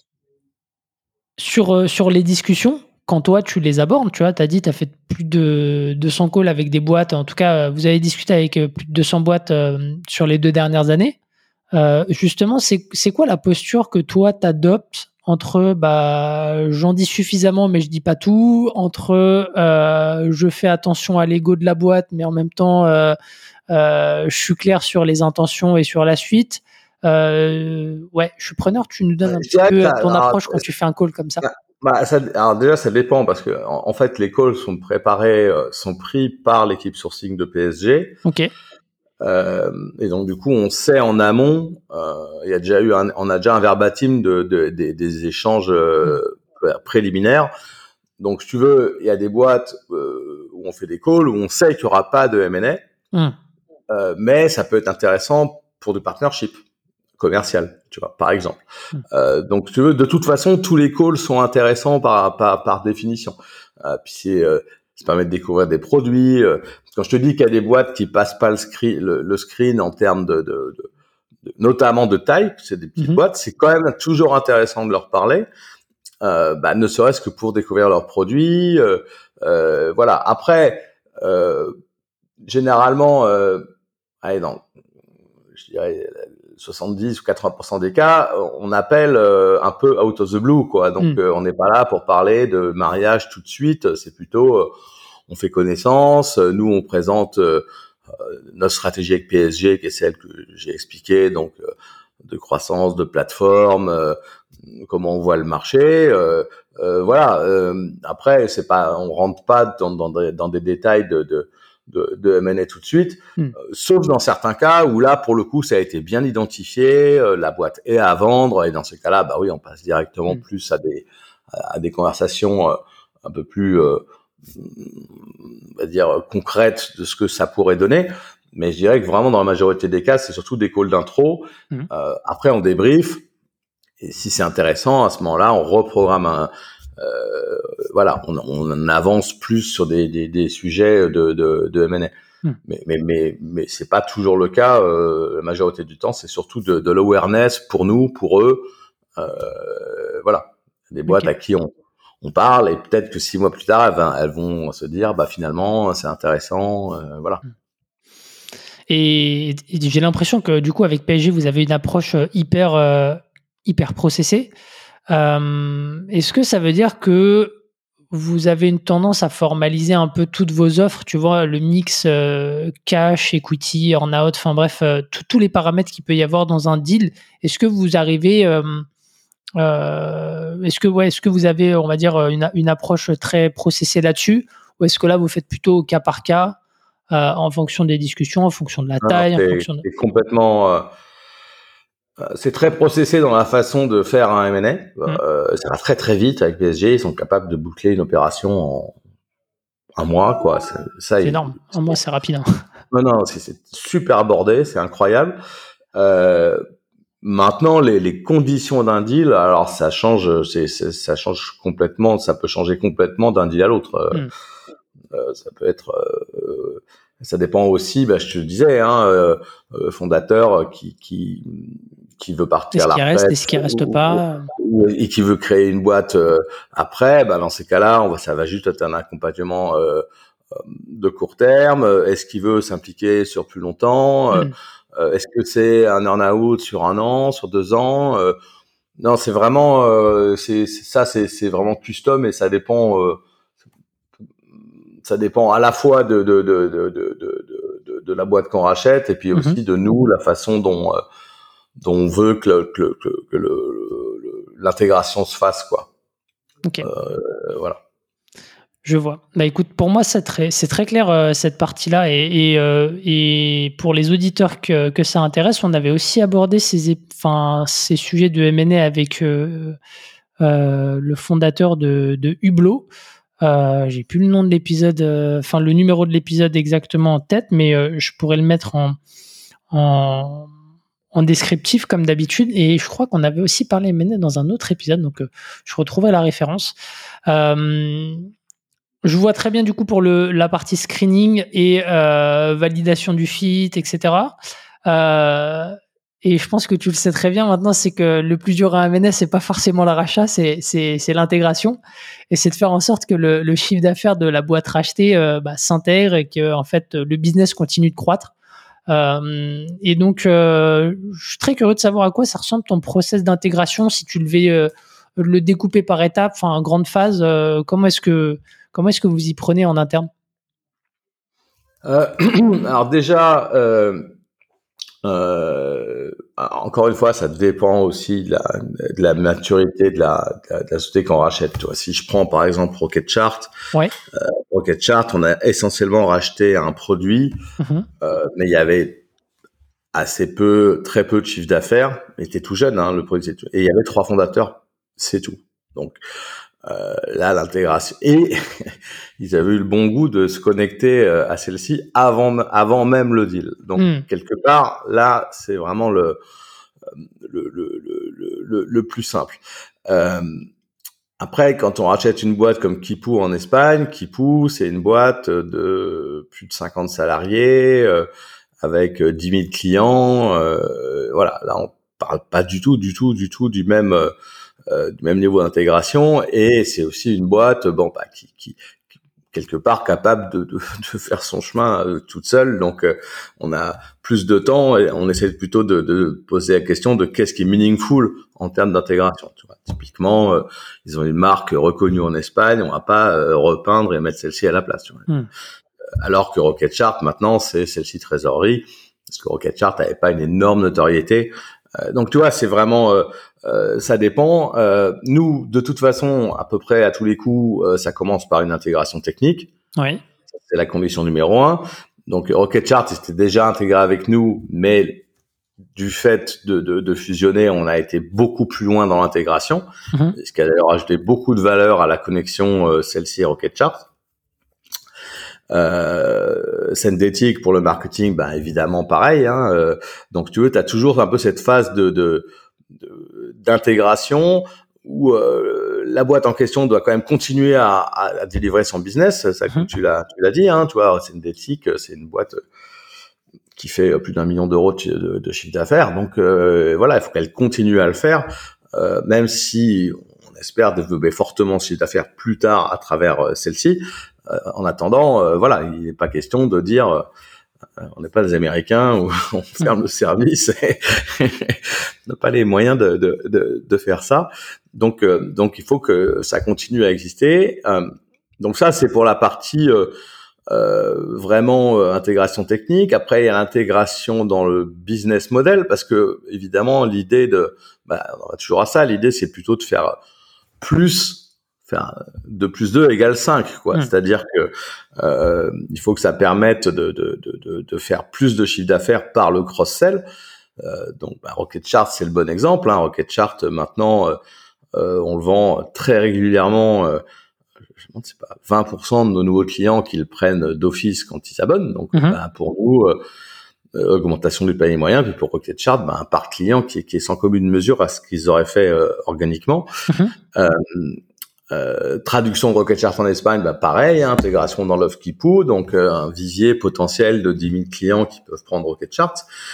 Sur, euh, sur les discussions, quand toi, tu les abordes, tu vois, tu as dit, tu as fait plus de deux cents calls avec des boîtes. En tout cas, vous avez discuté avec plus de deux cents boîtes euh, sur les deux dernières années. Euh, justement, c'est, c'est quoi la posture que toi, t'adoptes entre bah, j'en dis suffisamment, mais je dis pas tout, entre euh, je fais attention à l'ego de la boîte, mais en même temps, euh, euh, je suis clair sur les intentions et sur la suite. Euh, ouais, je suis preneur. Tu nous donnes un Je petit dirais que peu ça, ton alors, approche quand tu fais un call comme ça. bah, ça, alors déjà, ça dépend parce que en, en fait, les calls sont préparés, euh, sont pris par l'équipe sourcing de P S G. Ok. Euh, et donc du coup, on sait en amont. Euh, il y a déjà eu, un, on a déjà un verbatim de, de, de des échanges euh, préliminaires. Donc, si tu veux, il y a des boîtes euh, où on fait des calls où on sait qu'il y aura pas de M and A, Mm. euh, mais ça peut être intéressant pour du partnership commercial, tu vois, par exemple. Mm. Euh, donc, si tu veux, de toute façon, tous les calls sont intéressants par par, par définition. Euh, puis c'est euh, ça permet de découvrir des produits. Euh, quand je te dis qu'il y a des boîtes qui passent pas le screen, le, le screen en termes de, de, de, de notamment de taille, c'est des petites Mm-hmm. boîtes, c'est quand même toujours intéressant de leur parler. Euh, bah, ne serait-ce que pour découvrir leurs produits. Euh, euh, voilà. Après, euh, généralement, euh, allez, dans, je dirais soixante-dix ou quatre-vingts pour cent des cas, on appelle euh, un peu out of the blue, quoi. Donc, Mm. euh, on n'est pas là pour parler de mariage tout de suite. C'est plutôt, euh, on fait connaissance. Nous, on présente euh, notre stratégie avec P S G, qui est celle que j'ai expliquée, donc euh, de croissance, de plateforme. Euh, comment on voit le marché, euh, euh, voilà. Euh, après, c'est pas, on rentre pas dans, dans, dans des détails de, de, de, de M and A tout de suite, Mm. euh, sauf dans certains cas où là, pour le coup, ça a été bien identifié, euh, la boîte est à vendre, et dans ces cas-là, bah oui, on passe directement Mm. plus à des à des conversations euh, un peu plus, euh, on va dire concrètes de ce que ça pourrait donner. Mais je dirais que vraiment, dans la majorité des cas, c'est surtout des calls d'intro. Mm. Euh, après, on débrief. Et si c'est intéressant, à ce moment-là, on reprogramme un, euh, voilà, on, on avance plus sur des, des, des sujets de, de, de M and A. Mm. Mais, mais, mais, mais c'est pas toujours le cas. Euh, la majorité du temps, c'est surtout de, de l'awareness pour nous, pour eux. Euh, voilà, des boîtes Okay. à qui on, on parle et peut-être que six mois plus tard, elles, elles vont se dire, bah finalement, c'est intéressant. Euh, voilà. Et, et j'ai l'impression que du coup, avec P S G, vous avez une approche hyper, euh, hyper processée. Euh, est-ce que ça veut dire que vous avez une tendance à formaliser un peu toutes vos offres, tu vois, le mix euh, cash, equity, earn-out, enfin bref, euh, tous les paramètres qu'il peut y avoir dans un deal. Est-ce que vous arrivez, euh, euh, est-ce que ouais, est-ce que vous avez, on va dire, une, une approche très processée là-dessus, ou est-ce que là vous faites plutôt au cas par cas, euh, en fonction des discussions, en fonction de la Non, taille, en c'est, fonction de... c'est complètement, euh, c'est très processé dans la façon de faire un M and A. Hmm. Euh, ça va très très vite avec P S G. Ils sont capables de boucler une opération en un mois, quoi. C'est, ça, C'est il- énorme. Un mois, c'est rapide. Hein. non, non, c'est, c'est super abordé, c'est incroyable. Euh, maintenant, les, les conditions d'un deal, alors ça change, c'est, c'est, ça change complètement. Ça peut changer complètement d'un deal à l'autre. Euh, Hmm. euh, ça peut être, euh, ça dépend aussi. Bah, je te le disais, hein, euh, euh, fondateur qui qui qui veut partir Est-ce à la qu'il reste, retraite est-ce qu'il reste ou, pas? ou- et qui veut créer une boîte euh, après, bah dans ces cas-là, on va, ça va juste être un accompagnement euh, de court terme. Est-ce qu'il veut s'impliquer sur plus longtemps? Hmm. Euh, Est-ce que c'est un earn-out sur un an, sur deux ans? Euh, Non, c'est vraiment, euh, c'est c'est- ça, c'est c'est vraiment custom et ça dépend. Euh, ça dépend à la fois de de de de de de, de, de la boîte qu'on rachète et puis Mhm. aussi de nous, la façon dont euh, dont on veut que, le, que, le, que le, le, l'intégration se fasse, quoi. Ok. Euh, voilà. Je vois. Bah écoute, pour moi, c'est très, c'est très clair euh, cette partie-là. Et, et, euh, et pour les auditeurs que, que ça intéresse, on avait aussi abordé ces, ép- enfin, ces sujets de M and A avec euh, euh, le fondateur de, de Hublot. Euh, j'ai plus le nom de l'épisode, euh, enfin le numéro de l'épisode exactement en tête, mais euh, je pourrais le mettre en, en, en descriptif comme d'habitude. Et je crois qu'on avait aussi parlé M and A dans un autre épisode, donc euh, je retrouvais la référence. Euh, je vois très bien du coup pour le, la partie screening et euh, validation du fit, et cetera. Euh, et je pense que tu le sais très bien maintenant, c'est que le plus dur à M and A, c'est pas forcément le rachat, c'est, c'est, c'est l'intégration. Et c'est de faire en sorte que le, le chiffre d'affaires de la boîte rachetée euh, bah, s'intègre et que en fait, le business continue de croître. Euh, et donc, euh, je suis très curieux de savoir à quoi ça ressemble ton process d'intégration, si tu devais euh, le découper par étapes, enfin, en grande phase, euh, comment est-ce que comment est-ce que vous y prenez en interne? Euh, alors déjà, euh, euh, encore une fois, ça dépend aussi de la, de la maturité de la, de la, de la société qu'on rachète. Tu vois, si je prends par exemple Rocket Chart, Ouais. euh, Rocket Chart, on a essentiellement racheté un produit, Mhm. euh, mais il y avait assez peu, très peu de chiffre d'affaires. Il était tout jeune, hein, le produit, c'est tout. Et il y avait trois fondateurs, c'est tout. Donc euh, là, l'intégration. Et ils avaient eu le bon goût de se connecter euh, à celle-ci avant, avant même le deal. Donc Mm. quelque part, là, c'est vraiment le le le le, le, le plus simple. Euh, Après, quand on rachète une boîte comme Kipu en Espagne, Kipu, c'est une boîte de plus de cinquante salariés, euh, avec dix mille clients. Euh, voilà, là, on parle pas du tout, du tout, du tout du même euh, du même niveau d'intégration. Et c'est aussi une boîte, bon, bah, qui, qui quelque part capable de, de, de faire son chemin euh, toute seule. Donc, euh, on a plus de temps et on essaie plutôt de, de poser la question de qu'est-ce qui est meaningful en termes d'intégration. Tu vois, typiquement, euh, ils ont une marque reconnue en Espagne, on va pas euh, repeindre et mettre celle-ci à la place. Tu vois. Mm. Alors que Rocket Chart, maintenant, c'est celle-ci trésorerie, parce que Rocket Chart n'avait pas une énorme notoriété. Euh, donc, tu vois, c'est vraiment... Euh, euh, ça dépend. Euh, nous, de toute façon, à peu près à tous les coups, euh, ça commence par une intégration technique. Ouais. C'est la condition numéro un. Donc, Rocket Chart était déjà intégré avec nous, mais du fait de, de, de fusionner, on a été beaucoup plus loin dans l'intégration, Mhm. ce qui a d'ailleurs ajouté beaucoup de valeur à la connexion euh, celle-ci et Rocket Chart. Euh, Sendetic pour le marketing, ben évidemment pareil. Hein, euh, donc tu veux, tu as toujours un peu cette phase de, de, de d'intégration où euh, la boîte en question doit quand même continuer à, à, à délivrer son business. Ça, comme Mhm. tu l'as, tu l'as dit, hein, tu vois, Sendetic, c'est une boîte qui fait plus d'un million d'euros de, de, de chiffre d'affaires. Donc euh, voilà, il faut qu'elle continue à le faire, euh, même si on espère développer fortement ce chiffre d'affaires plus tard à travers euh, celle-ci. Euh, en attendant, euh, voilà, il n'est pas question de dire on n'est pas des Américains où on ferme le service et on n'a pas les moyens de, de, de, de faire ça. Donc, euh, donc il faut que ça continue à exister. Euh, donc ça, c'est pour la partie euh, euh, vraiment euh, intégration technique. Après, il y a l'intégration dans le business model parce que évidemment, l'idée de, bah, on va toujours à ça. L'idée, c'est plutôt de faire plus. Faire deux plus deux égale cinq, quoi. Mmh. C'est-à-dire que euh, il faut que ça permette de, de, de, de faire plus de chiffre d'affaires par le cross-sell. Euh, donc, bah, Rocketchart, c'est le bon exemple. Hein. Rocketchart, maintenant, euh, euh, on le vend très régulièrement. Euh, je ne sais pas, vingt pour cent de nos nouveaux clients qui le prennent d'office quand ils s'abonnent. Donc, mmh. bah, pour nous, euh, euh, augmentation du panier moyen. Puis pour Rocketchart, bah, un parc client qui, qui est sans commune mesure à ce qu'ils auraient fait euh, organiquement. Mmh. Euh, Euh, traduction de Rocketchart en Espagne, bah pareil, hein, intégration dans l'offre Keepoo, donc euh, un vivier potentiel de dix mille clients qui peuvent prendre Rocketchart.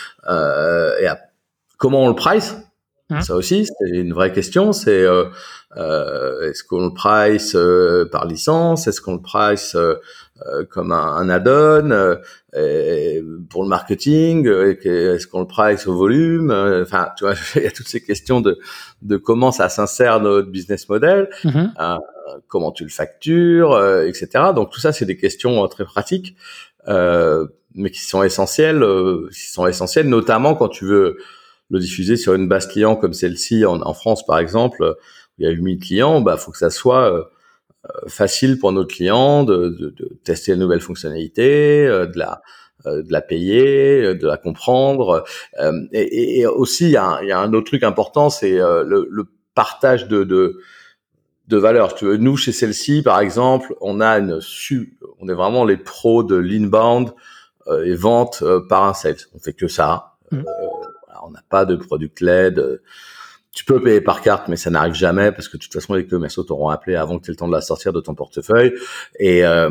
Euh, et à, comment on le price? Mmh. Ça aussi, c'est une vraie question. C'est euh, euh, est-ce qu'on le price euh, par licence? Est-ce qu'on le price euh, euh, comme un, un add-on euh, et pour le marketing? Est-ce qu'on le price au volume? Enfin, tu vois, il y a toutes ces questions de de comment ça s'insère dans notre business model, mmh. euh, comment tu le factures, euh, et cetera. Donc tout ça, c'est des questions euh, très pratiques, euh, mais qui sont essentielles, euh, qui sont essentielles, notamment quand tu veux le diffuser sur une base client comme celle-ci en, en France, par exemple, où il y a huit mille clients. Bah, faut que ça soit euh, facile pour nos clients de, de, de tester de nouvelles fonctionnalités, euh, de la de la payer, de la comprendre. Euh, et, et aussi, il y, a un, il y a un autre truc important, c'est euh, le, le partage de, de, de valeur. Tu veux, nous, chez celle-ci, par exemple, on a une su, on est vraiment les pros de l'inbound euh, et vente euh, par un sales. On fait que ça. Mmh. Euh, on n'a pas de product led. Tu peux payer par carte, mais ça n'arrive jamais parce que de toute façon, les commerciaux t'auront appelé avant que tu aies le temps de la sortir de ton portefeuille. Et, euh,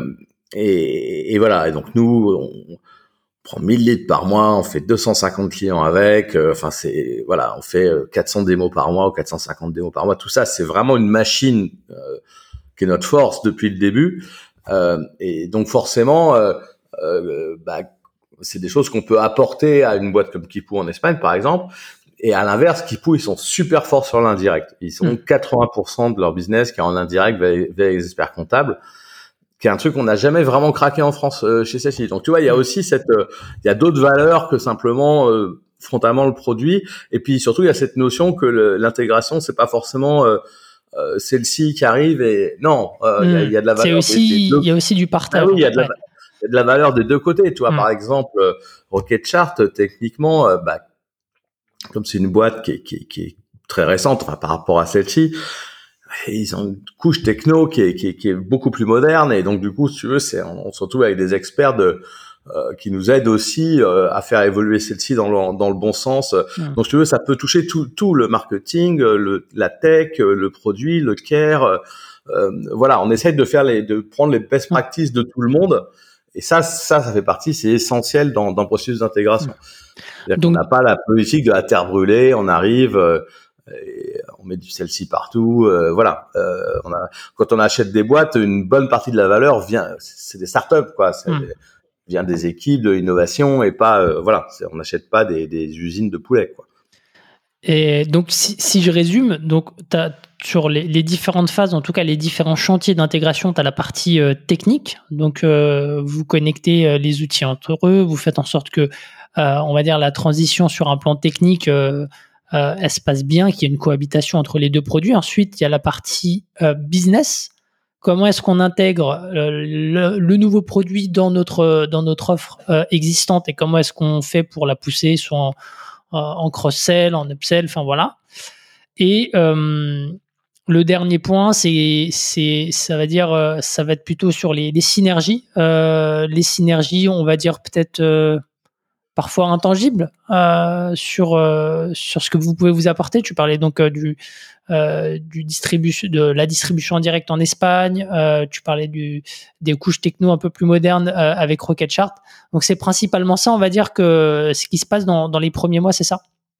et, et voilà. Et donc, nous, on prend mille leads par mois, on fait deux cent cinquante clients avec, euh, enfin c'est voilà, on fait euh, quatre cents démos par mois ou quatre cent cinquante démos par mois. Tout ça, c'est vraiment une machine euh, qui est notre force depuis le début. Euh, et donc forcément, euh, euh, bah, c'est des choses qu'on peut apporter à une boîte comme Keepoo en Espagne, par exemple. Et à l'inverse, Keepoo, ils sont super forts sur l'indirect. Ils sont mmh. quatre-vingts pour cent de leur business qui est en indirect via, via les experts comptables, qui est un truc qu'on n'a jamais vraiment craqué en France euh, chez celle-ci. Donc tu vois, il y a aussi cette, euh, il y a d'autres valeurs que simplement euh, frontalement le produit. Et puis surtout, il y a cette notion que le, l'intégration, c'est pas forcément euh, euh, celle-ci qui arrive et non, euh, il mmh. y, a, il y a de la valeur. C'est aussi, des, des deux... il y a aussi du partage. Ah oui, il y a de la, ouais. il y a de la valeur des deux côtés. Tu vois, mmh. par exemple, euh, Rocketchart, techniquement, euh, bah, comme c'est une boîte qui est, qui est, qui est très récente, enfin par rapport à celle-ci. Et ils ont une couche techno qui est, qui est, qui est beaucoup plus moderne et donc du coup, si tu veux, c'est on, on se retrouve avec des experts de euh, qui nous aident aussi euh, à faire évoluer celle-ci dans le dans le bon sens. Mmh. Donc si tu veux, ça peut toucher tout tout le marketing, le la tech, le produit, le care. Euh, voilà, on essaie de faire les de prendre les best practices de tout le monde et ça ça ça fait partie, c'est essentiel dans dans le processus d'intégration. Mmh. C'est-à-dire donc, qu'on n'a pas la politique de la terre brûlée, on arrive euh, et on met du celle-ci partout, euh, voilà. Euh, on a, quand on achète des boîtes, une bonne partie de la valeur vient, c'est des startups, quoi. Ça mmh. vient des équipes de l'innovation et pas, euh, voilà. C'est, on n'achète pas des, des usines de poulet, quoi. Et donc, si, si je résume, donc t'as, sur les, les différentes phases, en tout cas les différents chantiers d'intégration, tu as la partie euh, technique. Donc, euh, vous connectez euh, les outils entre eux, vous faites en sorte que, euh, on va dire, la transition sur un plan technique euh, Euh, elle se passe bien, qu'il y ait une cohabitation entre les deux produits. Ensuite, il y a la partie euh, business. Comment est-ce qu'on intègre euh, le, le nouveau produit dans notre, dans notre offre euh, existante et comment est-ce qu'on fait pour la pousser soit en, en cross-sell, en upsell, enfin voilà. Et euh, le dernier point, c'est, c'est, ça va dire, euh, ça va être plutôt sur les, les synergies. Euh, les synergies, on va dire peut-être... Euh, parfois intangible euh, sur euh, sur ce que vous pouvez vous apporter. Tu parlais donc euh, du euh, du distribution de la distribution en direct en Espagne. Euh, tu parlais du des couches techno un peu plus modernes euh, avec Rocketchart. Donc c'est principalement ça, on va dire que ce qui se passe dans dans les premiers mois, c'est ça.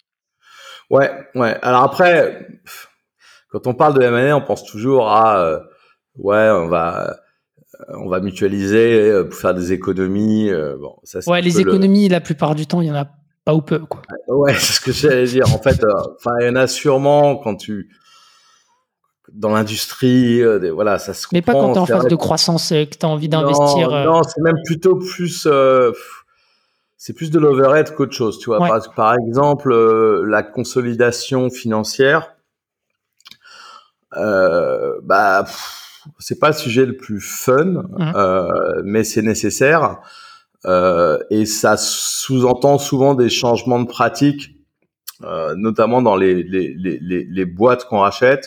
Ouais, ouais. Alors après, quand on parle de M and A, on pense toujours à euh, ouais, on va on va mutualiser euh, pour faire des économies. Euh, bon, ça, c'est ouais, un les peu économies, le... la plupart du temps, il y en a pas ou peu, quoi. Ouais, c'est ce que j'allais dire. En fait, enfin, euh, il y en a sûrement quand tu dans l'industrie, euh, des, voilà, ça se Mais pas quand comprend. tu es en C'est phase vrai de que... croissance et que tu as envie Non, d'investir. Euh... non, c'est même plutôt plus, euh, c'est plus de l'overhead qu'autre chose, tu vois. Ouais. Par, par exemple, euh, la consolidation financière, euh, bah, pff, c'est pas le sujet le plus fun, Mmh. euh, mais c'est nécessaire. Euh, et ça sous-entend souvent des changements de pratiques, euh, notamment dans les, les, les, les, les boîtes qu'on rachète,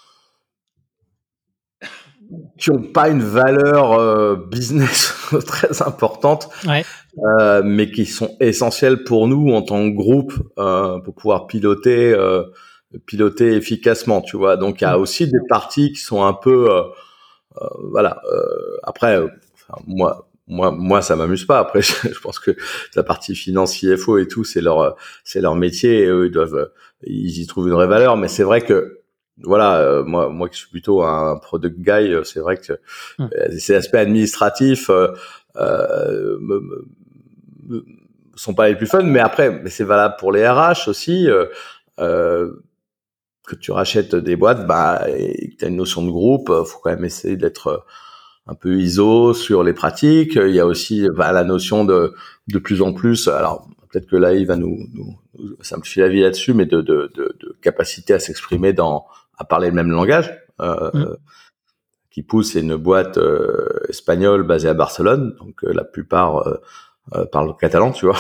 qui n'ont pas une valeur euh, business très importante, Ouais. euh, mais qui sont essentielles pour nous en tant que groupe euh, pour pouvoir piloter, euh, piloter efficacement, tu vois. Donc il y a aussi des parties qui sont un peu, euh, euh, voilà. Euh, après, euh, enfin, moi. Moi, moi, ça m'amuse pas. Après, je, je pense que la partie finance, C F O et tout, c'est leur, c'est leur métier. Et eux, ils doivent, ils y trouvent une vraie valeur. Mais c'est vrai que, voilà, euh, moi, moi, qui suis plutôt un product guy, c'est vrai que Mmh. euh, ces aspects administratifs euh, euh, me, me, me, sont pas les plus fun. Mais après, mais c'est valable pour les R H aussi. Euh, euh, que tu rachètes des boîtes, bah, et que tu as une notion de groupe, faut quand même essayer d'être un peu I S O sur les pratiques. Il y a aussi bah, la notion de de plus en plus, alors peut-être que là il va nous, nous, nous simplifier la vie là-dessus, mais de, de, de, de capacité à s'exprimer dans, à parler le même langage. Euh, mmh. Qui pousse, c'est une boîte euh, espagnole basée à Barcelone, donc euh, la plupart euh, euh, parlent catalan, tu vois.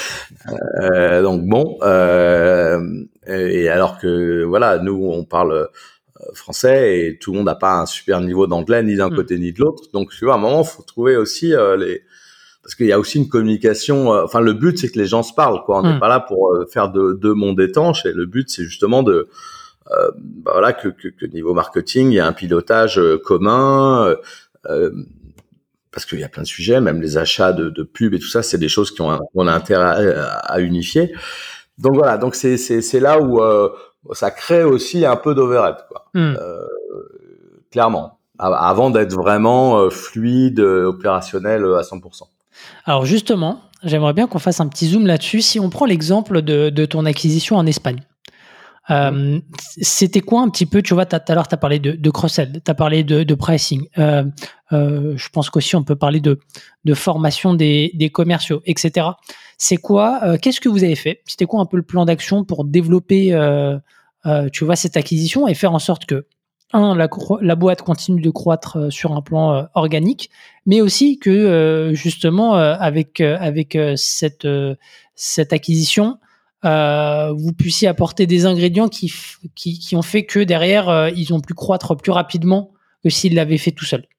euh, donc bon, euh, et alors que voilà, nous on parle français et tout le monde n'a pas un super niveau d'anglais ni d'un mmh. côté ni de l'autre. Donc tu vois, à un moment, faut trouver aussi euh, les, parce qu'il y a aussi une communication. Euh... Enfin, le but c'est que les gens se parlent, quoi. On n'est mmh. pas là pour euh, faire deux de mondes étanches. Et le but c'est justement de, euh, bah, voilà, que, que, que niveau marketing, il y a un pilotage euh, commun. Euh, euh, parce qu'il y a plein de sujets, même les achats de, de pubs et tout ça, c'est des choses qui ont un, on a intérêt à, à unifier. Donc voilà, donc c'est c'est c'est là où euh, ça crée aussi un peu d'overhead, quoi. Mmh. Euh, clairement, avant d'être vraiment euh, fluide, euh, opérationnel à cent pour cent. Alors justement, j'aimerais bien qu'on fasse un petit zoom là-dessus. Si on prend l'exemple de, de ton acquisition en Espagne, euh, mmh. c'était quoi un petit peu, tu vois, tout à l'heure tu as parlé de, de cross-sell, tu as parlé de, de pricing, euh, euh, je pense qu'aussi on peut parler de, de formation des, des commerciaux, et cetera. C'est quoi, euh, qu'est-ce que vous avez fait? C'était quoi un peu le plan d'action pour développer, euh, euh, tu vois, cette acquisition et faire en sorte que, un, la, la boîte continue de croître sur un plan euh, organique, mais aussi que euh, justement euh, avec euh, avec euh, cette euh, cette acquisition, euh, vous puissiez apporter des ingrédients qui qui, qui ont fait que derrière euh, ils ont pu croître plus rapidement que s'ils l'avaient fait tout seul.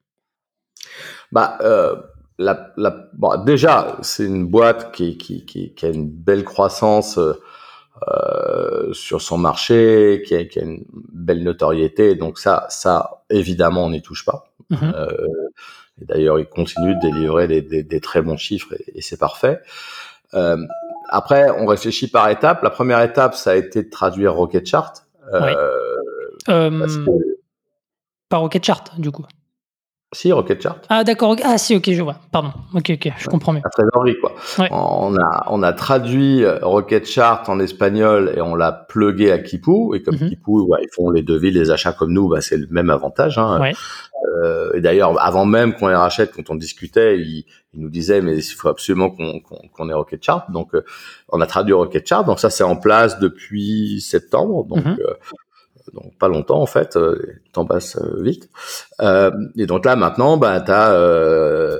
Bah euh, la, la, bon, déjà c'est une boîte qui qui qui, qui a une belle croissance. Euh, Euh, sur son marché, qui a, qui a une belle notoriété. Donc ça, ça évidemment, on n'y touche pas. Mmh. Euh, et d'ailleurs, il continue de délivrer des, des, des très bons chiffres et, et c'est parfait. Euh, après, on réfléchit par étapes. La première étape, ça a été de traduire Rocket Chart. Euh, oui. euh, parce que... Pas Rocket Chart, du coup. Si, Rocket Chart. Ah d'accord, ah si, ok, je vois, pardon, ok, ok, je ouais, comprends mieux. La trésorerie, quoi. Ouais. On a, on a traduit Rocket Chart en espagnol et on l'a plugué à Kipu, et comme mm-hmm. Kipu, ouais, ils font les devis, les achats comme nous, bah, c'est le même avantage, hein. Ouais. Euh, et d'ailleurs, avant même qu'on les rachète, quand on discutait, ils, ils nous disaient, mais il faut absolument qu'on, qu'on, qu'on ait Rocket Chart. Donc, euh, on a traduit Rocket Chart. Donc ça, c'est en place depuis septembre. Donc, mm-hmm. euh, donc pas longtemps en fait, euh, le temps passe euh, vite. Euh, et donc là maintenant, bah t'as euh,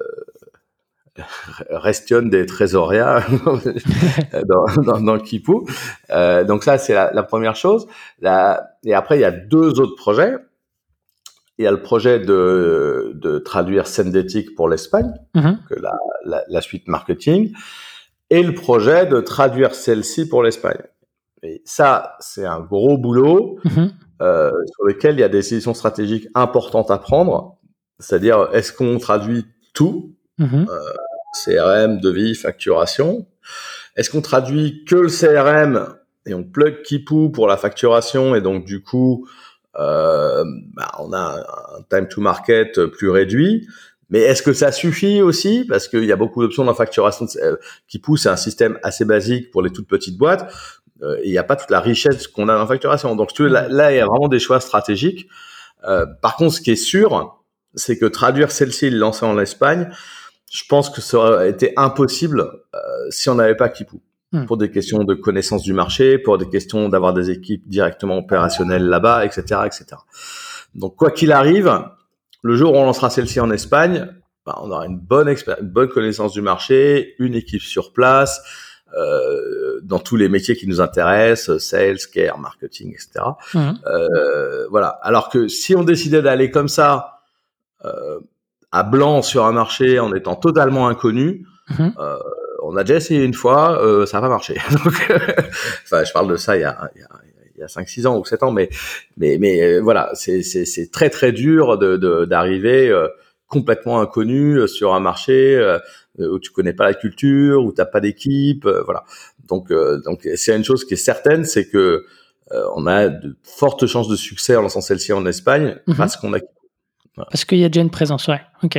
Restion des Trésorias dans, dans, dans Kipu. Euh, donc ça c'est la, la première chose. La, et après il y a deux autres projets. Il y a le projet de, de traduire Sendetic pour l'Espagne, mm-hmm. que la, la, la suite marketing, et le projet de traduire celle-ci pour l'Espagne. Et ça, c'est un gros boulot mmh. euh, sur lequel il y a des décisions stratégiques importantes à prendre. C'est-à-dire, est-ce qu'on traduit tout, mmh. euh, C R M, devis, facturation? Est-ce qu'on traduit que le C R M et on plug Kipu pour la facturation et donc du coup, euh, bah, on a un time to market plus réduit. Mais est-ce que ça suffit aussi? Parce qu'il y a beaucoup d'options dans la facturation euh, qui poussent à un système assez basique pour les toutes petites boîtes. Euh, et il n'y a pas toute la richesse qu'on a dans la facturation. Donc, tu veux, là, là, il y a vraiment des choix stratégiques. Euh, par contre, ce qui est sûr, c'est que traduire celle-ci et le lancer en Espagne, je pense que ça aurait été impossible euh, si on n'avait pas Kipoo. Mmh. Pour des questions de connaissance du marché, pour des questions d'avoir des équipes directement opérationnelles là-bas, et cetera, et cetera. Donc, quoi qu'il arrive, le jour où on lancera celle-ci en Espagne, bah, on aura une bonne expé- une bonne connaissance du marché, une équipe sur place, euh, dans tous les métiers qui nous intéressent, sales, care, marketing, et cetera. Mmh. Euh, voilà. Alors que si on décidait d'aller comme ça, euh, à blanc sur un marché en étant totalement inconnu, mmh. euh, on a déjà essayé une fois, euh, ça n'a pas marché. Donc, enfin, je parle de ça il y a, il y a il y a cinq six ans ou sept ans, mais mais mais euh, voilà, c'est c'est c'est très très dur de, de d'arriver euh, complètement inconnu sur un marché euh, où tu connais pas la culture, où t'as pas d'équipe, euh, voilà. Donc euh, donc c'est une chose qui est certaine, c'est que euh, on a de fortes chances de succès en lançant celle-ci en Espagne mm-hmm. parce qu'on a voilà. Parce qu'il y a déjà une présence, ouais. Ok.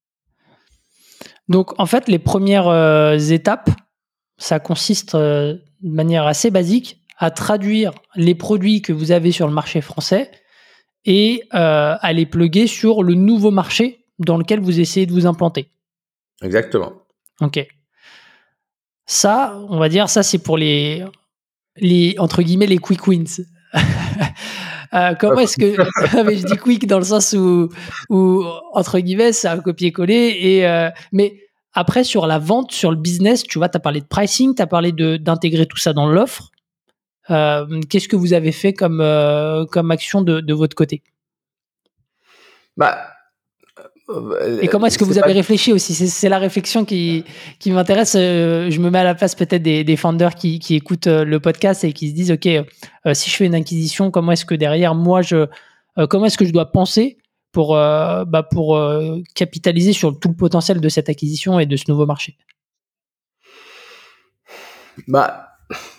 Donc en fait, les premières euh, étapes, ça consiste euh, de manière assez basique à traduire les produits que vous avez sur le marché français et euh, à les plugger sur le nouveau marché dans lequel vous essayez de vous implanter. Exactement. Ok. Ça, on va dire, ça c'est pour les, les entre guillemets, les quick wins. euh, comment est-ce que... mais je dis quick dans le sens où, où entre guillemets, c'est un copier-coller. Et, euh, mais après, sur la vente, sur le business, tu vois, tu as parlé de pricing, tu as parlé de, d'intégrer tout ça dans l'offre. Euh, qu'est-ce que vous avez fait comme, euh, comme action de, de votre côté? Bah, euh, Et comment est-ce que vous avez pas... réfléchi aussi? C'est, c'est la réflexion qui, qui m'intéresse. Euh, je me mets à la place peut-être des, des founders qui, qui écoutent euh, le podcast et qui se disent, OK, euh, si je fais une acquisition, comment est-ce que derrière, moi, je, euh, comment est-ce que je dois penser pour, euh, bah, pour euh, capitaliser sur tout le potentiel de cette acquisition et de ce nouveau marché? Bah,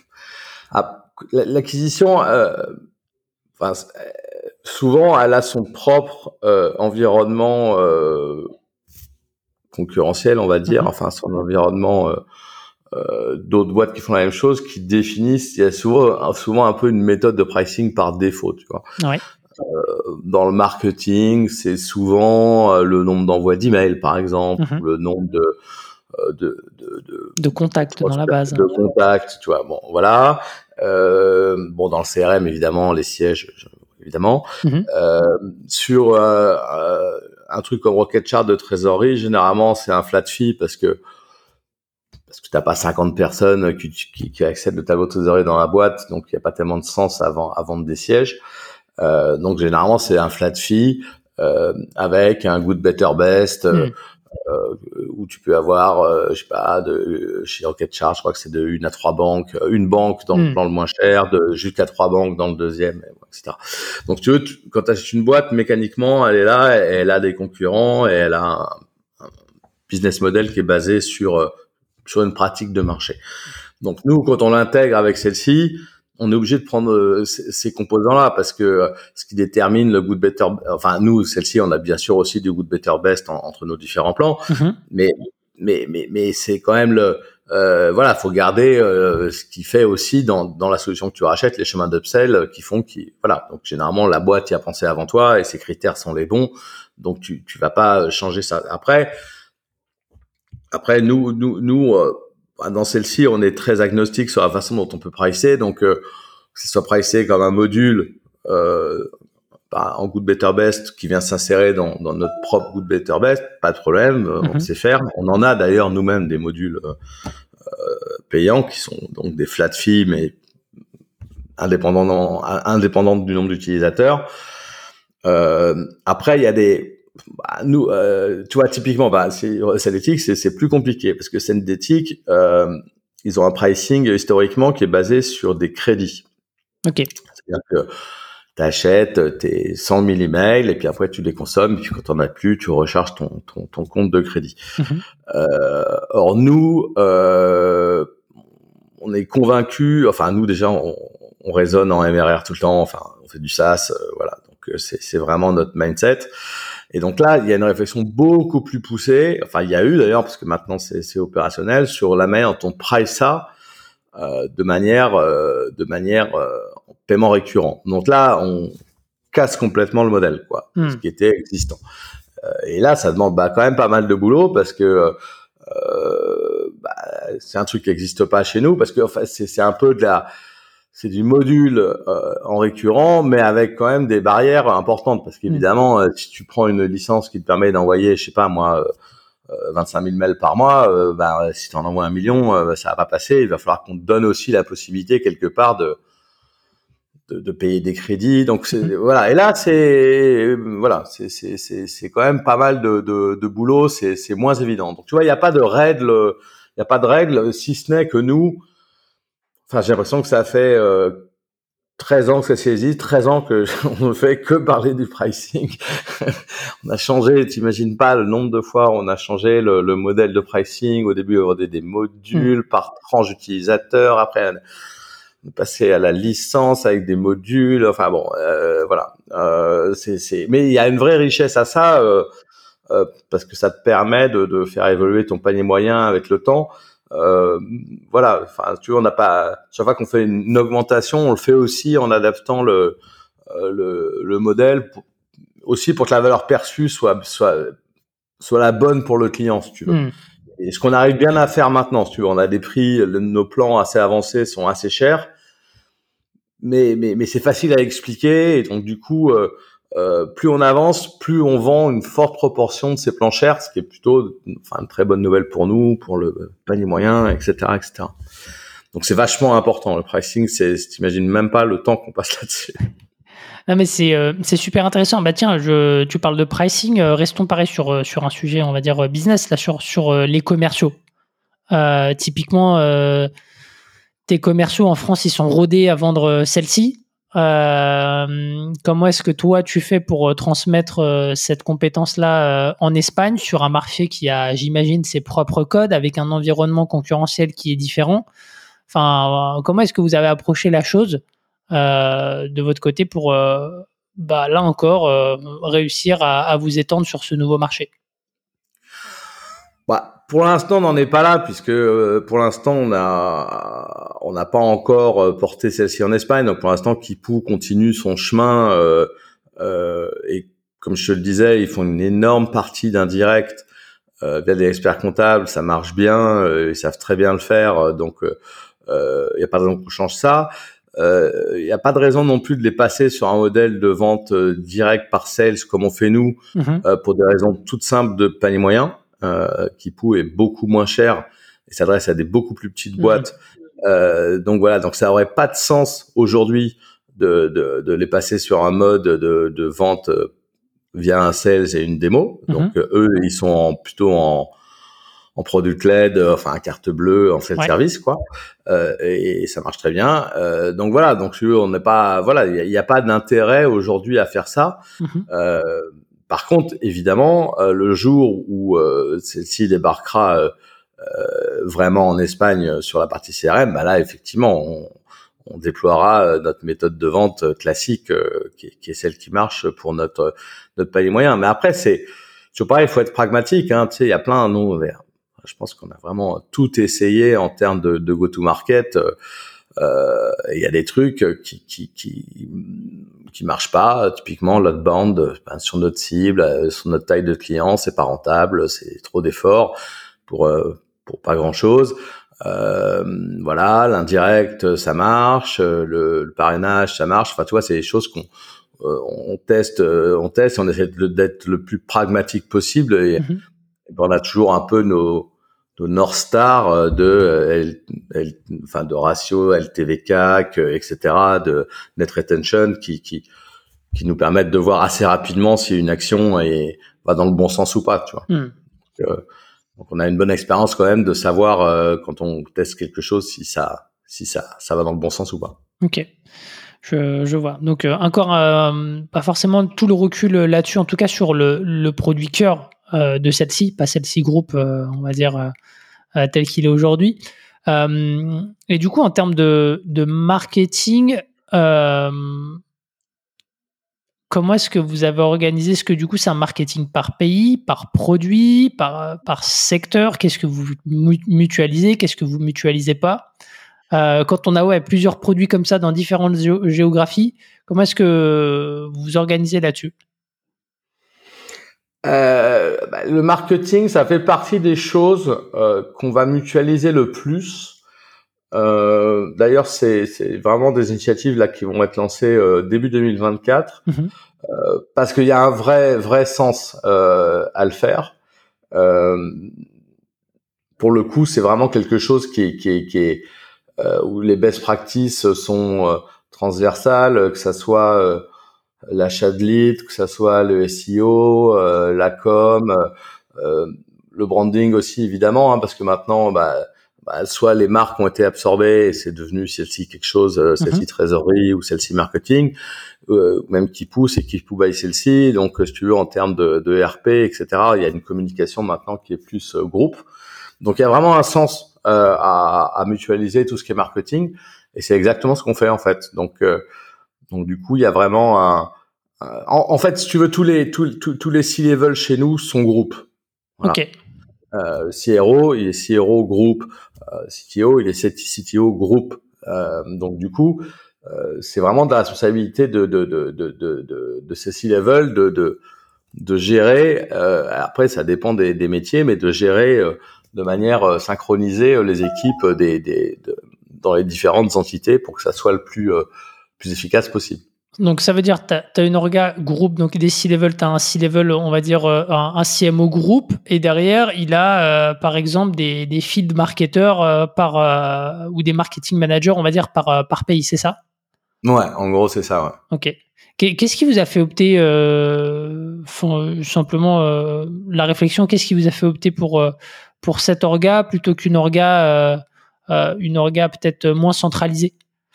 l'acquisition, euh, enfin, souvent, elle a son propre euh, environnement euh, concurrentiel, on va dire, mm-hmm. enfin son environnement euh, euh, d'autres boîtes qui font la même chose, qui définissent. Il y a souvent, souvent un peu une méthode de pricing par défaut, tu vois. Ouais. Euh, dans le marketing, c'est souvent euh, le nombre d'envois d'emails, par exemple, mm-hmm. le nombre de de de, de, de contacts dans la base. De contacts, tu vois. Bon, voilà. Euh, bon, dans le C R M, évidemment, les sièges, évidemment. Mm-hmm. Euh, sur euh, euh, un truc comme Rocket Chart de trésorerie, généralement, c'est un flat fee parce que parce que t'as pas cinquante personnes qui, qui, qui accèdent le tableau de trésorerie dans la boîte, donc il y a pas tellement de sens à, vendre, à vendre des sièges. Euh, donc généralement, c'est un flat fee euh, avec un good, better, best. Mm. Euh, Euh, où tu peux avoir, euh, je sais pas, de, chez Rocket Chart, je crois que c'est de une à trois banques, une banque dans mmh. le plan le moins cher, de jusqu'à trois banques dans le deuxième, et cetera. Donc tu veux, tu, quand tu achètes une boîte, mécaniquement, elle est là, elle, elle a des concurrents et elle a un, un business model qui est basé sur sur une pratique de marché. Donc nous, quand on l'intègre avec celle-ci, on est obligé de prendre ces, ces composants-là parce que ce qui détermine le good, better, enfin nous, celle-ci, on a bien sûr aussi du good, better, best en, entre nos différents plans, mm-hmm. mais mais mais mais c'est quand même le, euh, voilà, faut garder euh, ce qui fait aussi dans dans la solution que tu rachètes, les chemins d'upsell qui font qui, voilà. Donc généralement la boîte y a pensé avant toi et ses critères sont les bons, donc tu tu vas pas changer ça. Après après nous nous nous euh, dans celle-ci, on est très agnostique sur la façon dont on peut pricer, donc euh, que ce soit pricé comme un module euh, bah, en Good Better Best qui vient s'insérer dans, dans notre propre Good Better Best, pas de problème, mm-hmm. on sait faire. On en a d'ailleurs nous-mêmes des modules euh, payants qui sont donc des flat fees, mais indépendants, indépendants du nombre d'utilisateurs. Euh, après, il y a des Bah, nous, euh, tu vois, typiquement, bah, c'est, Celletic, c'est, c'est plus compliqué parce que Celletic, euh, ils ont un pricing historiquement qui est basé sur des crédits. Ok. C'est-à-dire que tu achètes tes cent mille emails et puis après tu les consommes et puis quand t'en as plus, tu recharges ton ton, ton compte de crédit. Mm-hmm. Euh, or nous, euh, on est convaincus. Enfin, nous déjà, on, on raisonne en M R R tout le temps. Enfin, on fait du SaaS, euh, voilà. c'est, c'est vraiment notre mindset. Et donc là, il y a une réflexion beaucoup plus poussée. Enfin, il y a eu d'ailleurs, parce que maintenant c'est, c'est opérationnel, sur la manière dont on price ça euh, de manière, euh, de manière euh, paiement récurrent. Donc là, on casse complètement le modèle, quoi, mmh. ce qui était existant. Euh, et là, ça demande bah, quand même pas mal de boulot parce que euh, bah, c'est un truc qui n'existe pas chez nous, parce que enfin, c'est, c'est un peu de la c'est du module euh, en récurrent, mais avec quand même des barrières importantes, parce qu'évidemment, mmh. euh, si tu prends une licence qui te permet d'envoyer, je sais pas moi, euh, vingt-cinq mille mails par mois, euh, bah, si tu en envoies un million, euh, ça va pas passer. Il va falloir qu'on te donne aussi la possibilité quelque part de de, de payer des crédits. Donc c'est, mmh. voilà. Et là, c'est voilà, c'est c'est c'est c'est quand même pas mal de de, de boulot. C'est c'est moins évident. Donc tu vois, il y a pas de règles, il y a pas de règles, si ce n'est que nous. Enfin, j'ai l'impression que ça fait euh, treize ans que ça existe, treize ans que on ne fait que parler du pricing. On a changé, t'imagines pas le nombre de fois on a changé le, le modèle de pricing. Au début, on avait des modules mmh. par tranche d'utilisateur. Après, on est passé à la licence avec des modules. Enfin bon, euh, voilà. Euh, c'est, c'est... Mais il y a une vraie richesse à ça euh, euh, parce que ça te permet de, de faire évoluer ton panier moyen avec le temps. Euh, voilà, enfin, tu vois, on n'a pas. Chaque fois qu'on fait une augmentation, on le fait aussi en adaptant le euh, le, le modèle pour, aussi pour que la valeur perçue soit soit soit la bonne pour le client, si tu veux. Mmh. Et ce qu'on arrive bien à faire maintenant, si tu veux, on a des prix, le, nos plans assez avancés sont assez chers, mais mais mais c'est facile à expliquer, et donc du coup. Euh, Euh, plus on avance, plus on vend une forte proportion de ces plans chers, ce qui est plutôt, enfin, une très bonne nouvelle pour nous, pour le panier moyen, et cetera, et cetera. Donc c'est vachement important. Le pricing, c'est, t'imagines même pas le temps qu'on passe là-dessus. Non mais c'est euh, c'est super intéressant. Bah tiens, je, tu parles de pricing. Euh, restons pareil sur sur un sujet, on va dire business là, sur sur euh, les commerciaux. Euh, typiquement, euh, tes commerciaux en France, ils sont rodés à vendre celle-ci. Euh, comment est-ce que toi tu fais pour euh, transmettre euh, cette compétence-là euh, en Espagne sur un marché qui a, j'imagine, ses propres codes avec un environnement concurrentiel qui est différent. Enfin, euh, comment est-ce que vous avez approché la chose euh, de votre côté pour, euh, bah, là encore, euh, réussir à, à vous étendre sur ce nouveau marché? Bah, pour l'instant, on n'en est pas là, puisque euh, pour l'instant, on a on n'a pas encore euh, porté celle-ci en Espagne. Donc pour l'instant, Kipoo continue son chemin euh, euh, et comme je te le disais, ils font une énorme partie d'indirect euh, via des experts comptables. Ça marche bien, euh, ils savent très bien le faire. Donc il euh, n'y a pas de raison qu'on change ça. Il euh, n'y a pas de raison non plus de les passer sur un modèle de vente euh, direct par sales comme on fait nous, mm-hmm. euh, pour des raisons toutes simples de panier moyen. Euh, Kipoo est beaucoup moins cher et s'adresse à des beaucoup plus petites boîtes. Mmh. Euh, donc voilà, donc ça aurait pas de sens aujourd'hui de, de, de les passer sur un mode de, de vente via un sales et une démo. Mmh. Donc euh, eux, ils sont en, plutôt en, en product led, enfin carte bleue, en self-service, ouais. quoi. Euh, et, et ça marche très bien. Euh, donc voilà, donc on n'est pas, voilà, il n'y a, a pas d'intérêt aujourd'hui à faire ça. Mmh. Euh, Par contre, évidemment, euh, le jour où euh, celle-ci débarquera euh, euh, vraiment en Espagne sur la partie C R M, bah là, effectivement, on, on déploiera notre méthode de vente classique, euh, qui, qui est celle qui marche pour notre notre panier moyen. Mais après, c'est toujours pareil, il faut être pragmatique. Hein, tu sais, il y a plein, nous, je pense qu'on a vraiment tout essayé en termes de, de go-to-market. Euh, il y a des trucs qui qui qui qui marchent pas. Typiquement, l'outbound, ben, sur notre cible, sur notre taille de client, c'est pas rentable, c'est trop d'efforts pour euh, pour pas grand chose. Euh, voilà, l'indirect, ça marche, le, le parrainage, ça marche. Enfin, tu vois, c'est des choses qu'on euh, on teste, on teste, on essaie de, d'être le plus pragmatique possible. Et, mm-hmm. et ben, on a toujours un peu nos de North Star, de L, L, enfin de ratio L T V C A C, et cetera, de net retention, qui qui qui nous permettent de voir assez rapidement si une action est va dans le bon sens ou pas, tu vois. Mm. Donc, euh, donc on a une bonne expérience quand même de savoir euh, quand on teste quelque chose si ça si ça ça va dans le bon sens ou pas. Ok. Je, je vois. Donc euh, encore euh, pas forcément tout le recul là-dessus, en tout cas sur le le produit cœur euh, de celle-ci, pas celle-ci groupe, euh, on va dire. Euh, Euh, tel qu'il est aujourd'hui. Euh, et du coup, en termes de, de marketing, euh, comment est-ce que vous avez organisé? Est-ce que du coup, c'est un marketing par pays, par produit, par, par secteur? Qu'est-ce que vous mutualisez? Qu'est-ce que vous mutualisez pas? Euh, quand on a ouais, plusieurs produits comme ça dans différentes géo- géographies, comment est-ce que vous vous organisez là-dessus? Euh, bah, le marketing, ça fait partie des choses euh, qu'on va mutualiser le plus. Euh, d'ailleurs, c'est, c'est vraiment des initiatives là qui vont être lancées euh, début deux mille vingt-quatre, Mhm. euh, parce qu'il y a un vrai vrai sens euh, à le faire. Euh, pour le coup, c'est vraiment quelque chose qui est, qui est, qui est euh, où les best practices sont euh, transversales, que ça soit euh, l'achat de leads, que ça soit le S E O, euh, la com, euh, le branding aussi évidemment, hein, parce que maintenant, bah, bah, soit les marques ont été absorbées et c'est devenu celle-ci quelque chose, euh, celle-ci Mhm. trésorerie ou celle-ci marketing, euh, même qui pousse et qui pousse by celle-ci. Donc, si tu veux, en termes de, de R P, et cetera, il y a une communication maintenant qui est plus euh, groupe. Donc, il y a vraiment un sens euh, à, à mutualiser tout ce qui est marketing, et c'est exactement ce qu'on fait en fait. Donc, euh, donc du coup, il y a vraiment un en, en fait, si tu veux, tous les tous, tous, tous les C-level chez nous sont groupes. Voilà. Ok. Euh, C R O, il est C R O groupe. Euh, C T O, il est C T O groupe. Euh, donc du coup, euh, c'est vraiment de la responsabilité de de de de de, de, de ces C-level de de de gérer. Euh, après, ça dépend des, des métiers, mais de gérer euh, de manière euh, synchronisée euh, les équipes des des de, dans les différentes entités pour que ça soit le plus euh, plus efficace possible. Donc, ça veut dire que tu as une orga groupe, donc des C-level, tu as un C-level, on va dire euh, un, un C M O groupe, et derrière, il a euh, par exemple des, des field marketeurs euh, par, euh, ou des marketing managers, on va dire, par, euh, par pays, c'est ça? Ouais, en gros, c'est ça, ouais. Ok. Qu'est- Qu'est-ce qui vous a fait opter, euh, enfin, simplement euh, la réflexion, qu'est-ce qui vous a fait opter pour, euh, pour cette orga plutôt qu'une orga, euh, euh, une orga peut-être moins centralisée?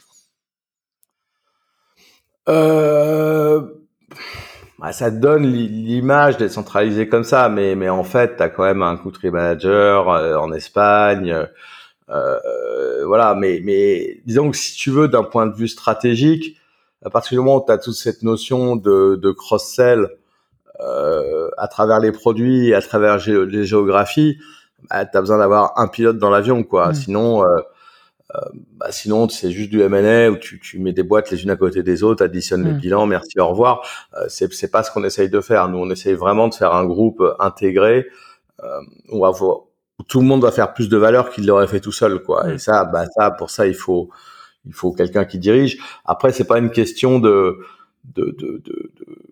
Euh, bah, ça te donne l'i- l'image d'être centralisé comme ça, mais mais en fait, t'as quand même un country manager euh, en Espagne, euh, euh, voilà. Mais mais disons que si tu veux, d'un point de vue stratégique, à partir du moment où t'as toute cette notion de de cross-sell euh, à travers les produits, et à travers gé- les géographies, bah, t'as besoin d'avoir un pilote dans l'avion, quoi. Hmm. Sinon, euh, bah sinon c'est juste du M and A où tu, tu mets des boîtes les unes à côté des autres, additionnes les Hmm. bilans, merci, au revoir. Euh, c'est c'est pas ce qu'on essaye de faire. Nous, on essaye vraiment de faire un groupe intégré euh, où, on va voir- où tout le monde va faire plus de valeur qu'il l'aurait fait tout seul, quoi. Hmm. Et ça, bah ça, pour ça, il faut il faut quelqu'un qui dirige. Après, c'est pas une question de de de de,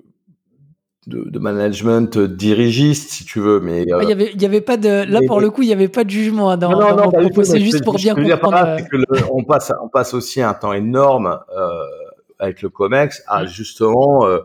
de, de management dirigiste, si tu veux, mais Ah, il euh, y avait, il y avait pas de, là mais, pour le coup, il y avait pas de jugement hein, non, dans, non, dans non, mon pas du propos. tout. Mais C'est ce que juste pour ce bien que je veux dire par comprendre. là, euh, c'est que le, on passe, on passe aussi un temps énorme euh, avec le Comex à hmm. justement euh,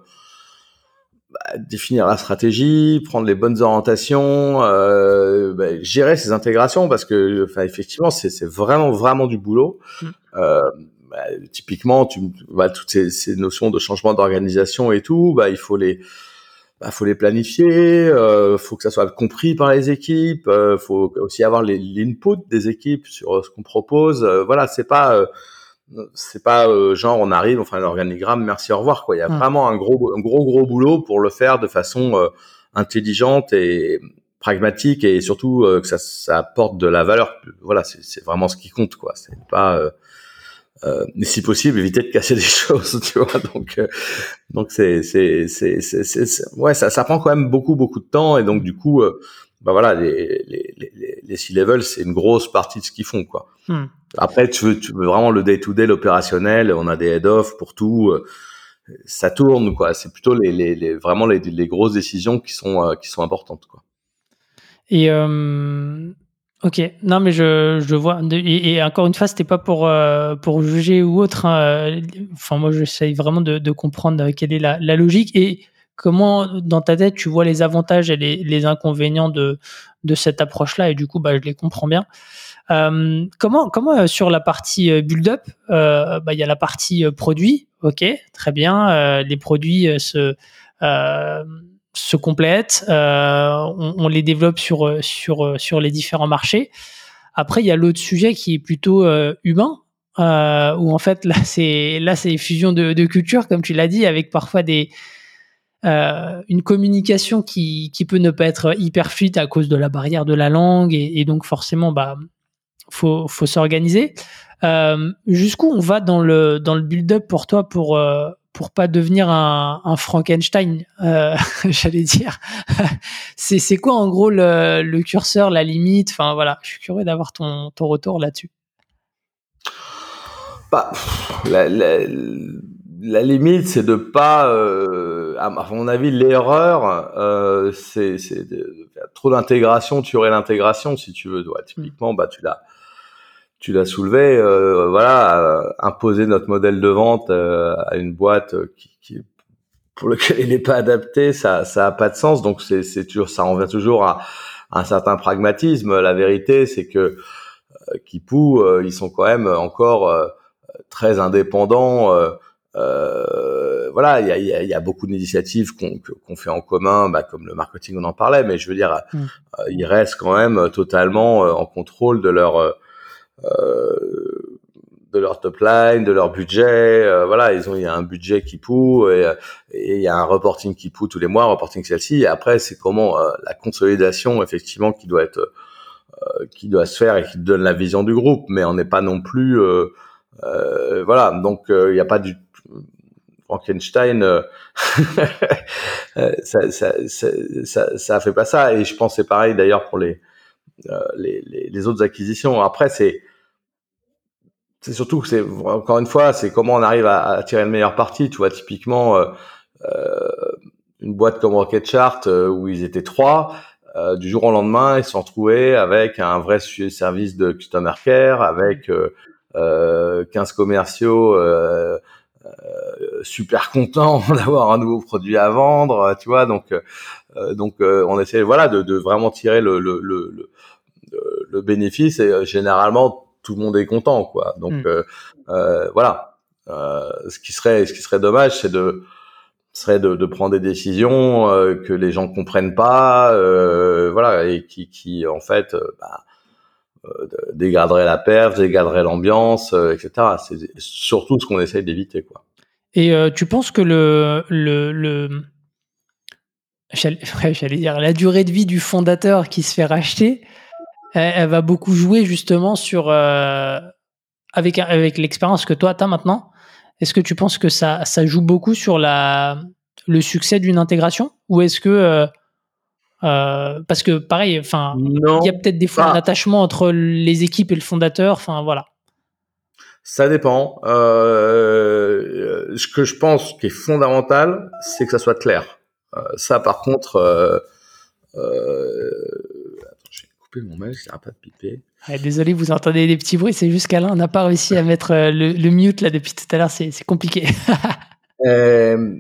bah, définir la stratégie, prendre les bonnes orientations, euh, bah, gérer ces intégrations parce que, enfin, effectivement, c'est, c'est vraiment, vraiment du boulot. Hmm. Euh, bah, typiquement, tu, bah, toutes ces, ces notions de changement d'organisation et tout, bah, il faut les bah, faut les planifier, euh, faut que ça soit compris par les équipes, euh, faut aussi avoir les l'input des équipes sur euh, ce qu'on propose. Euh, voilà, c'est pas euh, c'est pas euh, genre on arrive, on fait un organigramme, merci, au revoir, quoi. Il y a Hmm. vraiment un gros un gros gros boulot pour le faire de façon euh, intelligente et pragmatique et surtout euh, que ça, ça apporte de la valeur. Voilà, c'est, c'est vraiment ce qui compte, quoi. C'est pas euh, euh, mais si possible éviter de casser des choses, tu vois. Donc euh, donc c'est c'est c'est c'est, c'est, c'est ouais, ça ça prend quand même beaucoup beaucoup de temps et donc du coup euh, bah voilà, les les les les C-level, c'est une grosse partie de ce qu'ils font, quoi. Hmm. Après tu veux tu veux vraiment le day to day, l'opérationnel, on a des head off pour tout, euh, ça tourne, quoi. C'est plutôt les les, les vraiment les les grosses décisions qui sont euh, qui sont importantes, quoi. Et euh, ok, non mais je, je vois. De- Et, et encore une fois, c'était pas pour euh, pour juger ou autre. Hein. Enfin, moi, j'essaye vraiment de, de comprendre quelle est la, la logique et comment, dans ta tête, tu vois les avantages et les, les inconvénients de de cette approche-là. Et du coup, bah, je les comprends bien. Euh, comment comment euh, sur la partie euh, build-up, euh, bah, il y a la partie euh, produit. Ok, très bien. Euh, les produits euh, se euh, se complètent, euh, on, on les développe sur, sur, sur les différents marchés. Après, il y a l'autre sujet qui est plutôt euh, humain, euh, où en fait, là, c'est là c'est fusion de, de culture, comme tu l'as dit, avec parfois des, euh, une communication qui qui peut ne pas être hyper fluide à cause de la barrière de la langue et, et donc forcément bah faut faut s'organiser. Euh, jusqu'où on va dans le dans le build-up pour toi pour euh, pour pas devenir un, un Frankenstein, euh, j'allais dire. c'est c'est quoi en gros le, le curseur, la limite. Enfin voilà, je suis curieux d'avoir ton ton retour là-dessus. Bah, la, la, la limite, c'est de pas, euh, à mon avis, l'erreur, euh, c'est, c'est de, de faire trop d'intégration, tuer l'intégration, si tu veux. Ouais, typiquement, bah, tu l'as, tu l'as soulevé, euh, voilà, euh, imposer notre modèle de vente euh, à une boîte qui, qui pour lequel il n'est pas adapté, ça, ça a pas de sens. Donc c'est, c'est toujours, ça revient toujours à, à un certain pragmatisme. La vérité, c'est que euh, Kipou, euh, ils sont quand même encore euh, très indépendants. Euh, euh, voilà, il y a, y, a, y a beaucoup d'initiatives qu'on, qu'on fait en commun, bah, comme le marketing, on en parlait, mais je veux dire, mmh. euh, ils restent quand même totalement euh, en contrôle de leur euh, de leur top line, de leur budget. Euh, voilà, ils ont, il y a un budget Kipou et il y a un reporting Kipou tous les mois, un reporting celle-ci. Et après, c'est comment euh, la consolidation, effectivement, qui doit être, euh, qui doit se faire et qui donne la vision du groupe. Mais on n'est pas non plus, euh, euh, voilà. Donc, il euh, n'y a pas du Frankenstein. Euh, ça, ça, ça, ça, ça fait pas ça. Et je pense que c'est pareil d'ailleurs pour les, euh, les, les, les autres acquisitions. Après, c'est c'est surtout que c'est encore une fois, c'est comment on arrive à, à tirer le meilleur parti. Tu vois, typiquement euh, euh, une boîte comme Rocket Chart euh, où ils étaient trois, euh, du jour au lendemain, ils se sont retrouvés avec un vrai service de customer care, avec euh, euh, quinze commerciaux euh, euh, super contents d'avoir un nouveau produit à vendre. Tu vois, donc euh, donc euh, on essaie voilà de, de vraiment tirer le le, le, le, le bénéfice et euh, généralement tout le monde est content, quoi. Donc mmh. euh, euh, voilà. Euh, ce qui serait, ce qui serait dommage, c'est de, serait de, de prendre des décisions euh, que les gens comprennent pas, euh, voilà, et qui, qui en fait, euh, bah, euh, dégraderaient la perf, dégraderaient l'ambiance, euh, et cetera. C'est surtout ce qu'on essaye d'éviter, quoi. Et euh, tu penses que le, le, le... J'allais, j'allais dire la durée de vie du fondateur qui se fait racheter, elle, elle va beaucoup jouer justement sur euh, avec avec l'expérience que toi t'as maintenant. Est-ce que tu penses que ça ça joue beaucoup sur la le succès d'une intégration, ou est-ce que euh, euh, parce que pareil, enfin il y a peut-être des fois ah. un attachement entre les équipes et le fondateur, enfin voilà. Ça dépend. Euh, ce que je pense qui est fondamental, c'est que ça soit clair. Euh, ça, par contre, euh, euh, attends, je vais couper mon mail, ça n'arrête pas de piper. Ouais, désolé, vous entendez des petits bruits, c'est juste qu'Alain n'a pas réussi à mettre le, le mute là depuis tout à l'heure, c'est, c'est compliqué. euh,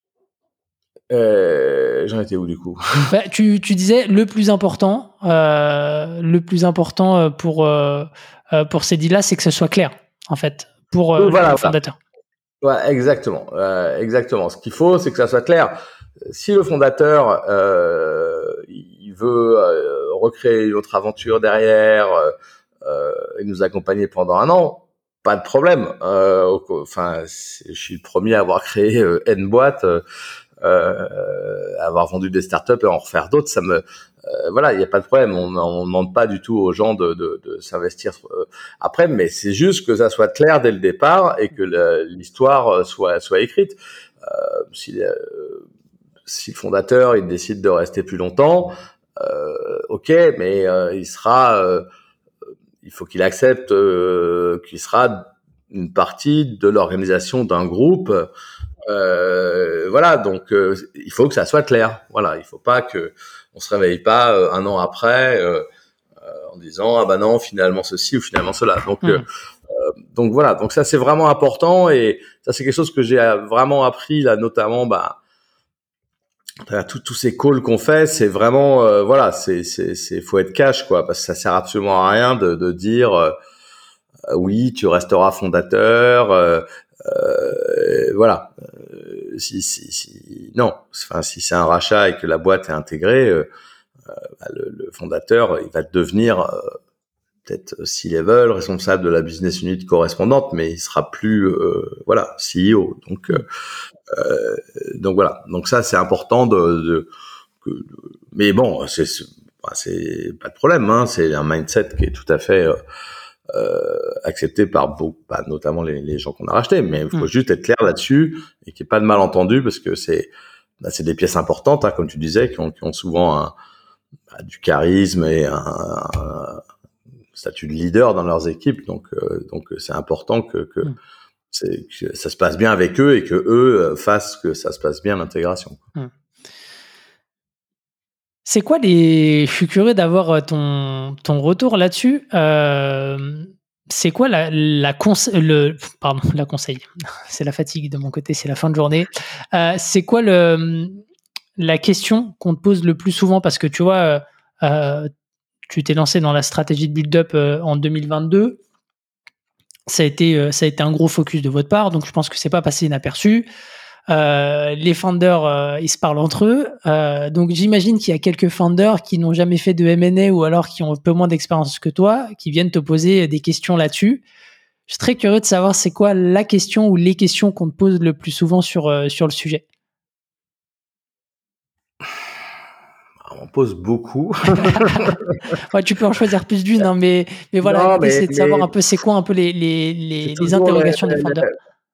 euh, j'en étais où du coup? Bah, tu, tu disais le plus important, euh, le plus important pour euh, pour ces deals là, c'est que ce soit clair en fait pour euh, voilà, le fondateur. Voilà. Ouais, exactement, euh, exactement. Ce qu'il faut, c'est que ça soit clair. Si le fondateur euh, il veut euh, recréer une autre aventure derrière euh, et nous accompagner pendant un an, pas de problème. Euh, enfin, je suis le premier à avoir créé euh, N boîtes, euh, euh, avoir vendu des startups et en refaire d'autres. Ça me euh, voilà, il n'y a pas de problème. On ne demande pas du tout aux gens de, de, de s'investir euh, après, mais c'est juste que ça soit clair dès le départ et que le, l'histoire soit soit écrite. Euh, si euh, si le fondateur il décide de rester plus longtemps, euh, ok, mais euh, il sera, euh, il faut qu'il accepte euh, qu'il sera une partie de l'organisation d'un groupe. Euh, voilà, donc euh, il faut que ça soit clair. Voilà, il faut pas que on se réveille pas euh, un an après euh, euh, en disant ah bah non finalement ceci ou finalement cela. Donc mmh. euh, donc voilà, donc ça c'est vraiment important et ça c'est quelque chose que j'ai vraiment appris là, notamment bah tous ces calls qu'on fait, c'est vraiment euh, voilà, c'est c'est c'est faut être cash quoi, parce que ça sert absolument à rien de de dire euh, oui tu resteras fondateur, euh, euh, voilà. Euh, si si si non, enfin si c'est un rachat et que la boîte est intégrée, euh, euh, bah, le, le fondateur il va devenir euh, peut-être C-level, responsable de la business unit correspondante, mais il sera plus euh, voilà C E O. Donc euh, euh, donc voilà. Donc ça c'est important de, de, de mais bon c'est c'est, c'est pas de problème. Hein, c'est un mindset qui est tout à fait euh, euh, accepté par beaucoup, bah, notamment les, les gens qu'on a rachetés. Mais il faut mmh. juste être clair là-dessus et qu'il n'y ait pas de malentendu parce que c'est bah, c'est des pièces importantes, hein, comme tu disais, qui ont, qui ont souvent un, bah, du charisme et un, un statut de leader dans leurs équipes. Donc, euh, donc c'est important que, que, mmh. c'est, que ça se passe bien avec eux et que eux fassent que ça se passe bien l'intégration. Mmh. C'est quoi les... Je suis curieux d'avoir ton, ton retour là-dessus. Euh... C'est quoi la, la, conse... le... Pardon, la conseil. C'est la fatigue de mon côté, c'est la fin de journée. Euh, c'est quoi le... la question qu'on te pose le plus souvent? Parce que tu vois, euh, tu t'es lancé dans la stratégie de build-up euh, en deux mille vingt-deux. Ça a, été, euh, ça a été un gros focus de votre part, donc je pense que c'est pas passé inaperçu. Euh, les founders, euh, ils se parlent entre eux. Euh, donc j'imagine qu'il y a quelques founders qui n'ont jamais fait de M and A ou alors qui ont un peu moins d'expérience que toi, qui viennent te poser des questions là-dessus. Je suis très curieux de savoir c'est quoi la question ou les questions qu'on te pose le plus souvent sur, euh, sur le sujet. On pose beaucoup. Ouais, tu peux en choisir plus d'une, hein, mais, mais voilà, non, l'idée mais, c'est de mais savoir un peu c'est quoi un peu les, les, les, les interrogations les, des founders.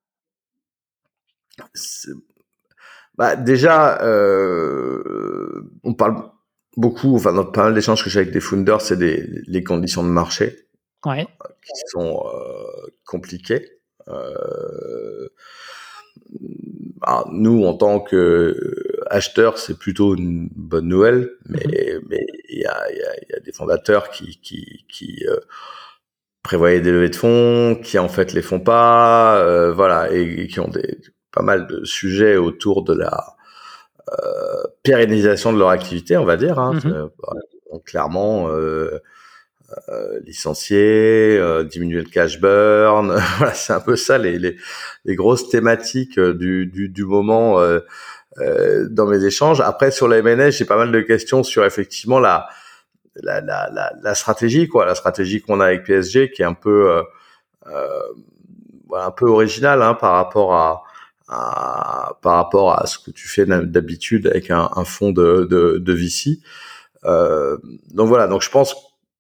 C'est... Bah, déjà, euh, on parle beaucoup, enfin, dans pas mal d'échanges que j'ai avec des founders, c'est des, les conditions de marché ouais. qui sont euh, compliquées. Euh, alors, nous, en tant qu'acheteurs, c'est plutôt une bonne nouvelle, mais mm-hmm. mais il y a, y, a, y a des fondateurs qui, qui, qui euh, prévoyaient des levées de fonds, qui en fait les font pas, euh, voilà, et, et qui ont des pas mal de sujets autour de la euh, pérennisation de leur activité, on va dire. Hein. Mm-hmm. Euh, donc, clairement, euh, euh, licencier, euh, diminuer le cash burn, voilà, c'est un peu ça les, les, les grosses thématiques du, du, du moment euh, euh, dans mes échanges. Après, sur la M and A, j'ai pas mal de questions sur effectivement la, la, la, la, la stratégie, quoi, la stratégie qu'on a avec P S G, qui est un peu, euh, euh, un peu originale hein, par rapport à À, par rapport à ce que tu fais d'habitude avec un, un fonds de, de, de V C. Euh, donc voilà, donc je pense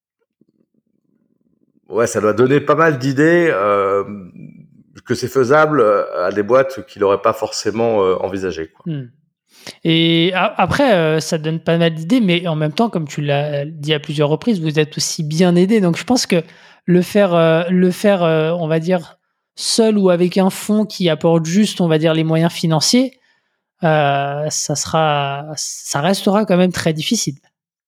ouais, ça doit donner pas mal d'idées euh, que c'est faisable à des boîtes qui l'auraient pas forcément euh, envisagé. Quoi. Hmm. Et après, euh, ça donne pas mal d'idées, mais en même temps, comme tu l'as dit à plusieurs reprises, vous êtes aussi bien aidé. Donc je pense que le faire, euh, le faire, euh, on va dire seul ou avec un fonds qui apporte juste, on va dire, les moyens financiers, euh, ça sera, ça restera quand même très difficile.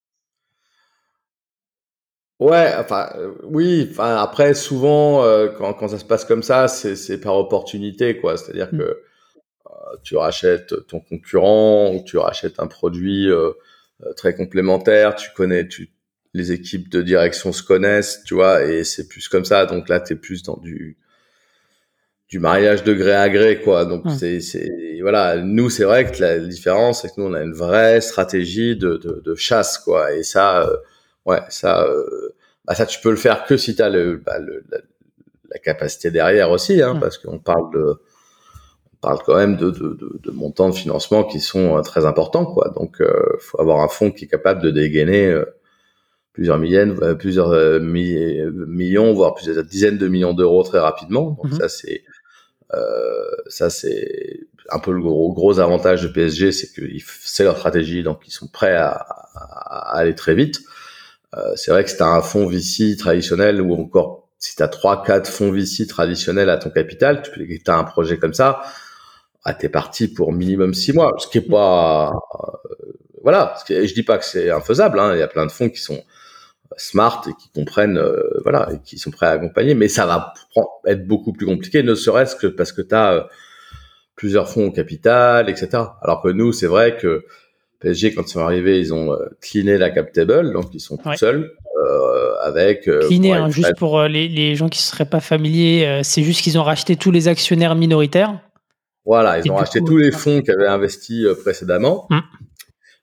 Ouais, enfin, euh, oui, enfin, après, souvent, euh, quand, quand ça se passe comme ça, c'est, c'est par opportunité, quoi. C'est-à-dire mmh. que euh, tu rachètes ton concurrent ou tu rachètes un produit euh, très complémentaire, tu connais, tu, les équipes de direction se connaissent, tu vois, et c'est plus comme ça. Donc là, t'es plus dans du, du mariage de gré à gré, quoi. Donc mmh. c'est, c'est, voilà. Nous, c'est vrai que la différence, c'est que nous, on a une vraie stratégie de, de, de chasse, quoi. Et ça, euh, ouais, ça, euh, bah ça, tu peux le faire que si t'as le, bah, le, la, la capacité derrière aussi, hein, mmh. parce qu'on parle de, on parle quand même de, de, de, de montants de financement qui sont euh, très importants, quoi. Donc, euh, faut avoir un fonds qui est capable de dégainer euh, plusieurs millions, euh, plusieurs euh, mi- millions, voire plusieurs dizaines de millions d'euros très rapidement. Donc mmh. ça, c'est Euh, ça c'est un peu le gros, gros avantage de P S G, c'est que c'est leur stratégie, donc ils sont prêts à, à, à aller très vite. Euh, c'est vrai que si t'as un fonds V C traditionnel ou encore si t'as trois, quatre fonds V C traditionnels à ton capital, tu t'as un projet comme ça, ah, t'es parti pour minimum six mois, ce qui est pas, euh, voilà. Ce qui est, je dis pas que c'est infaisable, hein. Il y a plein de fonds qui sont smart et qui comprennent, euh, voilà, et qui sont prêts à accompagner, mais ça va être beaucoup plus compliqué, ne serait-ce que parce que tu as euh, plusieurs fonds au capital, et cetera. Alors que nous, c'est vrai que P S G, quand ils sont arrivés, ils ont euh, cleané la cap table, donc ils sont tout ouais. seuls euh, avec... Euh, cleané, hein, juste pour euh, les, les gens qui ne seraient pas familiers, euh, c'est juste qu'ils ont racheté tous les actionnaires minoritaires. Voilà, ils ont racheté coup, tous les fonds qui avaient investi euh, précédemment. Hum.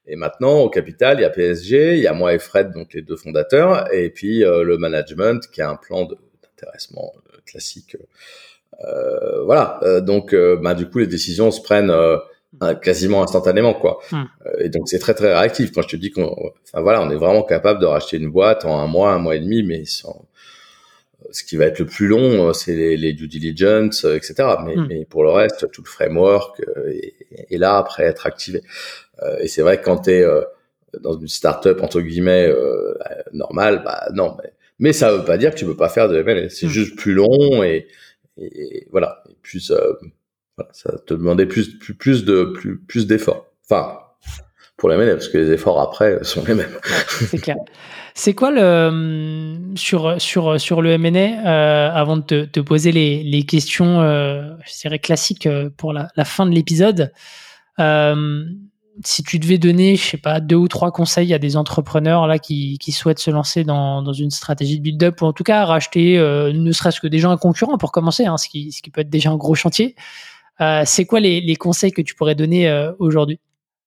Et maintenant, au capital, il y a P S G, il y a moi et Fred, donc les deux fondateurs, et puis euh, le management qui a un plan de, d'intéressement classique. Euh, voilà. Euh, donc, euh, bah, du coup, les décisions se prennent euh, quasiment instantanément, quoi. Mmh. Euh, et donc, c'est très très réactif. Quand je te dis qu'on, enfin voilà, on est vraiment capable de racheter une boîte en un mois, un mois et demi, mais sans. Ce qui va être le plus long, c'est les, les due diligence, et cetera. Mais, mmh. mais pour le reste, tout le framework euh, est, est là après être activé. Euh, et c'est vrai que quand t'es euh, dans une start-up entre guillemets euh, normale, bah non. Mais, mais ça veut pas dire que tu peux pas faire de M and A. C'est mmh. juste plus long et, et, et voilà. Et plus, euh, voilà, ça te demandait plus, plus, plus de, plus, plus d'efforts. Enfin, pour les M and A, parce que les efforts après sont les mêmes. Ouais, c'est clair. C'est quoi le sur sur sur le M and A euh, avant de te, te poser les les questions, euh, je dirais classiques pour la, la fin de l'épisode. Euh, si tu devais donner, je sais pas, deux ou trois conseils à des entrepreneurs là qui qui souhaitent se lancer dans dans une stratégie de build-up ou en tout cas racheter, euh, ne serait-ce que déjà un concurrent pour commencer, hein, ce qui ce qui peut être déjà un gros chantier. Euh, c'est quoi les les conseils que tu pourrais donner euh, aujourd'hui?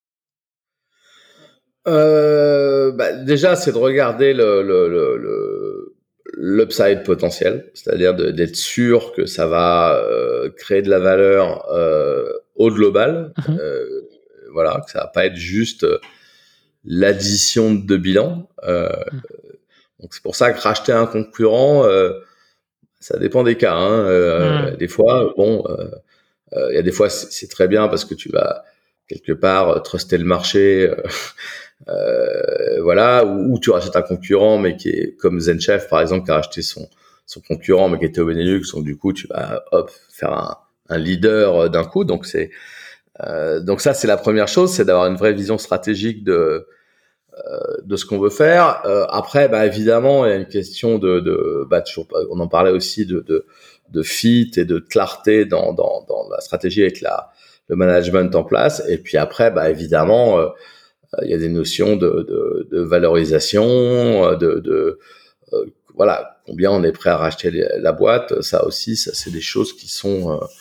Euh, bah, déjà, c'est de regarder le, le, le, le l'upside potentiel, c'est-à-dire de, d'être sûr que ça va euh, créer de la valeur euh, au global. Mmh. Euh, voilà, que ça va pas être juste l'addition de bilans. Euh, mmh. Donc c'est pour ça que racheter un concurrent, euh, ça dépend des cas. Hein. Euh, mmh. Des fois, bon, il euh, euh, y a des fois c'est, c'est très bien parce que tu vas quelque part truster le marché. Euh, Euh, voilà, ou, ou tu rachètes un concurrent, mais qui est comme ZenChef, par exemple, qui a racheté son, son concurrent, mais qui était au Benelux, donc du coup, tu vas, hop, faire un, un leader d'un coup. Donc c'est, euh, donc ça, c'est la première chose, c'est d'avoir une vraie vision stratégique de, euh, de ce qu'on veut faire. Euh, après, bah, évidemment, il y a une question de, de, bah, toujours, on en parlait aussi de, de, de fit et de clarté dans, dans, dans la stratégie avec la, le management en place. Et puis après, bah, évidemment, euh, il y a des notions de, de, de valorisation, de, de euh, voilà, combien on est prêt à racheter les, la boîte. Ça aussi, ça c'est des choses qui sont, euh,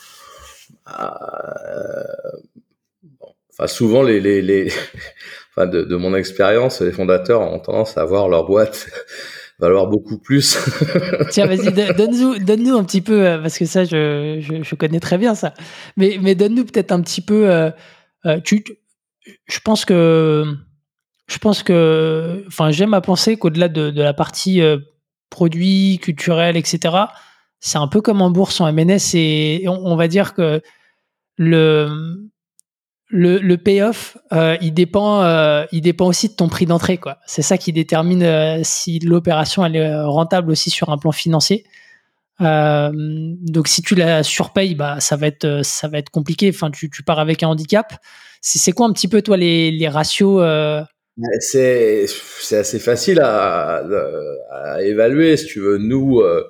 euh, bon, enfin souvent les, les, les enfin de, de mon expérience, les fondateurs ont tendance à voir leur boîte valoir beaucoup plus. Tiens, vas-y, donne-nous, donne-nous un petit peu, parce que ça, je, je, je connais très bien ça. Mais, mais donne-nous peut-être un petit peu. Euh, tu Je pense que, je pense que, enfin, j'aime à penser qu'au-delà de, de la partie euh, produit, culturel, et cetera, c'est un peu comme en bourse, en M and A, c'est, on, on va dire que le, le, le payoff, euh, il dépend, euh, il dépend aussi de ton prix d'entrée, quoi. C'est ça qui détermine euh, si l'opération elle est rentable aussi sur un plan financier. Euh, donc si tu la surpayes, bah ça va être ça va être compliqué. Enfin, tu, tu pars avec un handicap. C'est, c'est quoi un petit peu toi les, les ratios euh... C'est c'est assez facile à, à évaluer si tu veux. Nous, euh,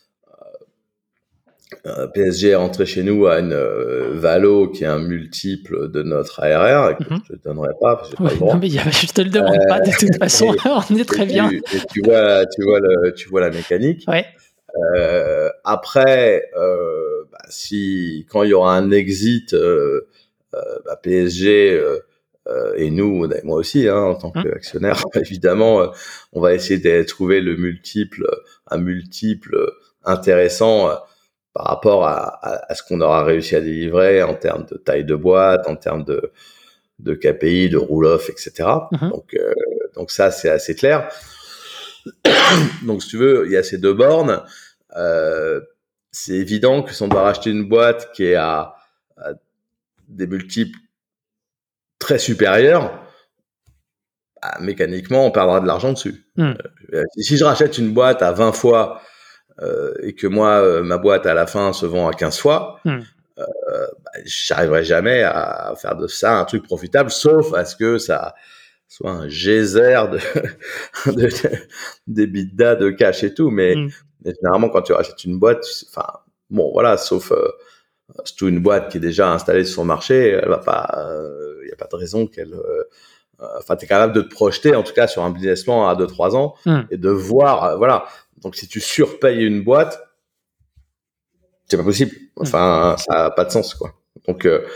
euh, P S G est rentré chez nous à une euh, valo qui est un multiple de notre A R R, que mm-hmm. je te donnerai pas parce que j'ai ouais, pas le droit. Non mais y a, je te le demande euh, pas de toute façon. Et, on est très et bien. Tu, et tu vois, tu vois le, tu vois la mécanique. Ouais. Euh, après, euh, bah, si quand il y aura un exit, euh, euh, bah, P S G euh, euh, et nous, moi aussi, hein, en tant qu'actionnaire, mmh. évidemment, euh, on va essayer de trouver le multiple, un multiple intéressant euh, par rapport à, à, à ce qu'on aura réussi à délivrer en termes de taille de boîte, en termes de, de K P I, de roll-off, et cetera. Mmh. Donc, euh, donc ça, c'est assez clair. Donc, si tu veux, il y a ces deux bornes. Euh, c'est évident que si on doit racheter une boîte qui est à, à des multiples très supérieurs, bah, mécaniquement, on perdra de l'argent dessus. Mm. Euh, si je rachète une boîte à vingt fois euh, et que moi, euh, ma boîte à la fin se vend à quinze fois, mm. euh, bah, j'arriverai jamais à faire de ça un truc profitable, sauf à ce que ça soit un geyser de, de, de, d'EBITDA, de cash et tout. Mais, mm. mais généralement, quand tu rachètes une boîte, enfin, bon, voilà, sauf euh, surtout une boîte qui est déjà installée sur son marché, elle va pas, il euh, y a pas de raison qu'elle, enfin, euh, t'es capable de te projeter, en tout cas, sur un business plan à deux trois ans mm. et de voir, euh, voilà. Donc, si tu surpayes une boîte, c'est pas possible. Enfin, mm. ça a pas de sens, quoi. Donc, euh,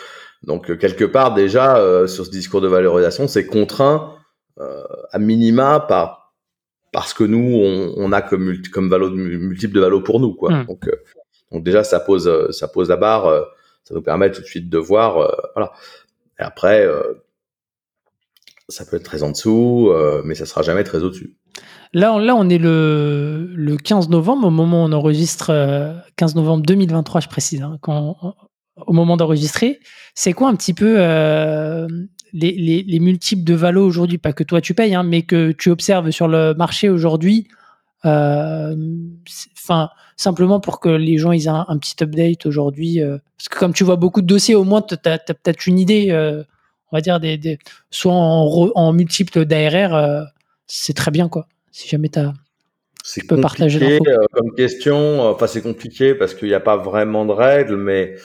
Donc euh, quelque part déjà euh, sur ce discours de valorisation, c'est contraint euh, à minima par parce que nous on, on a comme multi, comme valo multiple de valo pour nous quoi. Mmh. Donc euh, donc déjà ça pose euh, ça pose la barre, euh, ça nous permet tout de suite de voir euh, voilà. Et après euh, ça peut être très en dessous, euh, mais ça sera jamais très au-dessus. Là, on, là, on est le, le quinze novembre, au moment où on enregistre, euh, quinze novembre deux mille vingt-trois, je précise, hein, quand, au moment d'enregistrer. C'est quoi un petit peu euh, les, les, les multiples de valo aujourd'hui? Pas que toi tu payes, hein, mais que tu observes sur le marché aujourd'hui. Enfin, euh, simplement pour que les gens aient un, un petit update aujourd'hui. Euh, parce que comme tu vois beaucoup de dossiers, au moins, tu as, as peut-être une idée, euh, on va dire, des, des, soit en, re, en multiple d'A R R, euh, c'est très bien, quoi. Si jamais tu c'est peux partager l'info. Euh, comme question. Enfin, c'est compliqué parce qu'il n'y a pas vraiment de règles, mais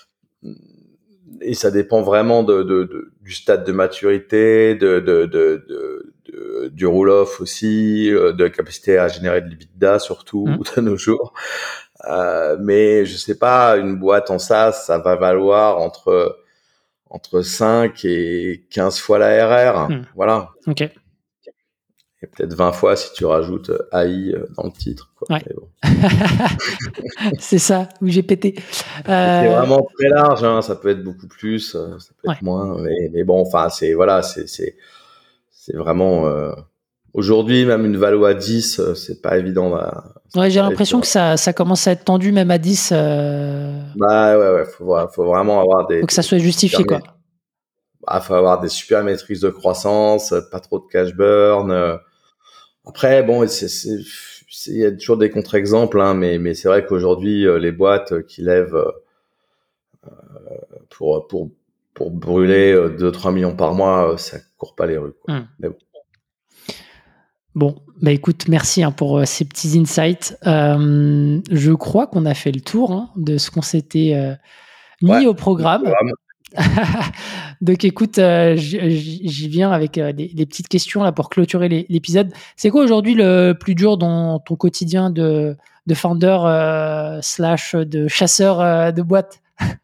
et ça dépend vraiment de, de, de du stade de maturité, de, de, de, de, de du roll-off aussi, de la capacité à générer de l'EBITDA surtout mmh. de nos jours. Euh, mais je sais pas, une boîte en SaaS, ça va valoir entre entre cinq et quinze fois la R R. Mmh. Voilà. Ok. Et peut-être vingt fois si tu rajoutes A I dans le titre. Quoi. Ouais. Bon. C'est ça, où j'ai pété. Euh... C'est vraiment très large, hein. Ça peut être beaucoup plus, ça peut être ouais. moins. Mais, mais bon, enfin, c'est voilà, c'est c'est c'est vraiment. Euh... Aujourd'hui, même une valo à dix, c'est pas évident. Là. Ouais, j'ai l'impression que ça ça commence à être tendu même à dix. Euh... Bah ouais, ouais, faut faut vraiment avoir des. Faut que ça soit justifié, quoi. Bah, faut avoir des super maîtrises de croissance, pas trop de cash burn. Après, bon, c'est, c'est, c'est, il y a toujours des contre-exemples, hein, mais, mais c'est vrai qu'aujourd'hui, les boîtes qui lèvent euh, pour, pour, pour brûler deux, trois millions par mois, ça court pas les rues, quoi. Mmh. Mais bon. Bon, bah écoute, merci hein, pour euh, ces petits insights. Euh, je crois qu'on a fait le tour hein, de ce qu'on s'était euh, mis ouais, au programme. Donc écoute, euh, j'y viens avec euh, des, des petites questions là pour clôturer les, l'épisode. C'est quoi aujourd'hui le plus dur dans ton quotidien de, de founder euh, slash de chasseur euh, de boîte?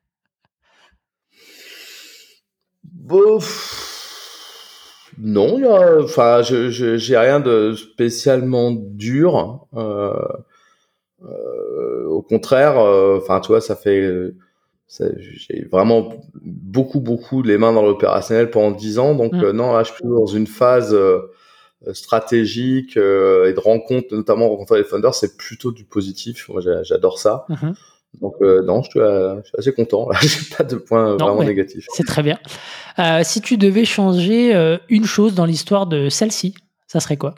Bof. Non, enfin, je, je, j'ai rien de spécialement dur. Euh, euh, au contraire, enfin, euh, tu vois, ça fait. Euh, j'ai vraiment beaucoup beaucoup les mains dans l'opérationnel pendant dix ans, donc mmh. euh, non là je suis dans une phase euh, stratégique euh, et de rencontre, notamment rencontrer les founders, c'est plutôt du positif. Moi j'adore ça, mmh. donc euh, non je suis, euh, je suis assez content là. J'ai pas de points non, vraiment négatifs. C'est très bien. Euh, si tu devais changer euh, une chose dans l'histoire de celle-ci, ça serait quoi?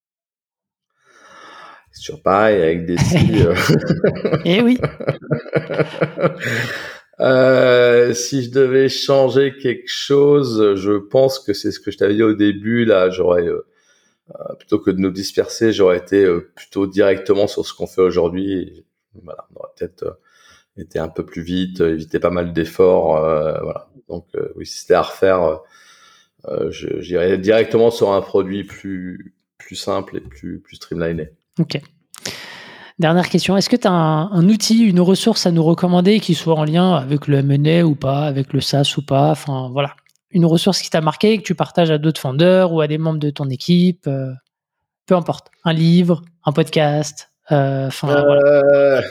C'est toujours pareil avec des si. euh... Eh oui. Euh, si je devais changer quelque chose, je pense que c'est ce que je t'avais dit au début. Là, j'aurais euh, plutôt que de nous disperser, j'aurais été euh, plutôt directement sur ce qu'on fait aujourd'hui. Voilà, on aurait peut-être euh, été un peu plus vite, éviter pas mal d'efforts. Euh, voilà. Donc, euh, oui, si c'était à refaire, euh, je, j'irais directement sur un produit plus plus simple et plus plus streamliné. Ok. Dernière question, est-ce que tu as un, un outil, une ressource à nous recommander qui soit en lien avec le M and A ou pas, avec le SaaS ou pas, enfin voilà, une ressource qui t'a marqué et que tu partages à d'autres founders ou à des membres de ton équipe, euh, peu importe, un livre, un podcast, enfin euh, euh, voilà.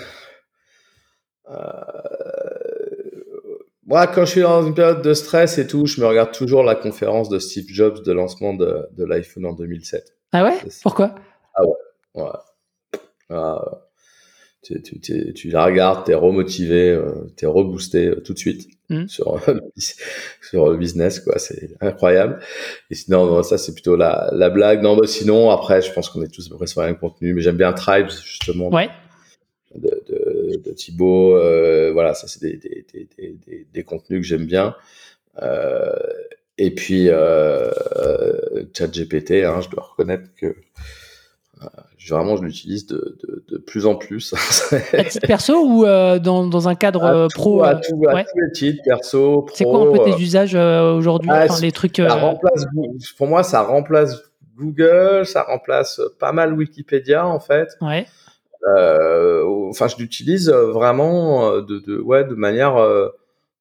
Euh, moi, quand je suis dans une période de stress et tout, je me regarde toujours la conférence de Steve Jobs de lancement de, de l'iPhone en deux mille sept. Ah ouais? Pourquoi? Ah ouais, ouais. Ah, tu, tu, tu, tu la regardes, t'es remotivé, euh, t'es reboosté euh, tout de suite mmh. sur, sur le business, quoi. C'est incroyable. Et sinon, non, ça, c'est plutôt la, la blague. Non, bah, sinon, après, je pense qu'on est tous à peu près sur un contenu, mais j'aime bien Tribes, justement. Ouais. De, de, de Thibaut, euh, voilà, ça, c'est des, des, des, des, des contenus que j'aime bien. Euh, et puis, euh, euh, ChatGPT, hein, je dois reconnaître que Euh, vraiment, je l'utilise de, de, de plus en plus. À titre perso ou euh, dans, dans un cadre à tout, pro à, tout, à ouais. tous les titres, perso, pro. C'est quoi un peu tes usages euh, aujourd'hui, ah, enfin, les trucs ça euh... remplace, pour moi, ça remplace Google, ça remplace pas mal Wikipédia, en fait. Ouais. Euh, enfin, je l'utilise vraiment de, de, ouais, de manière... Euh,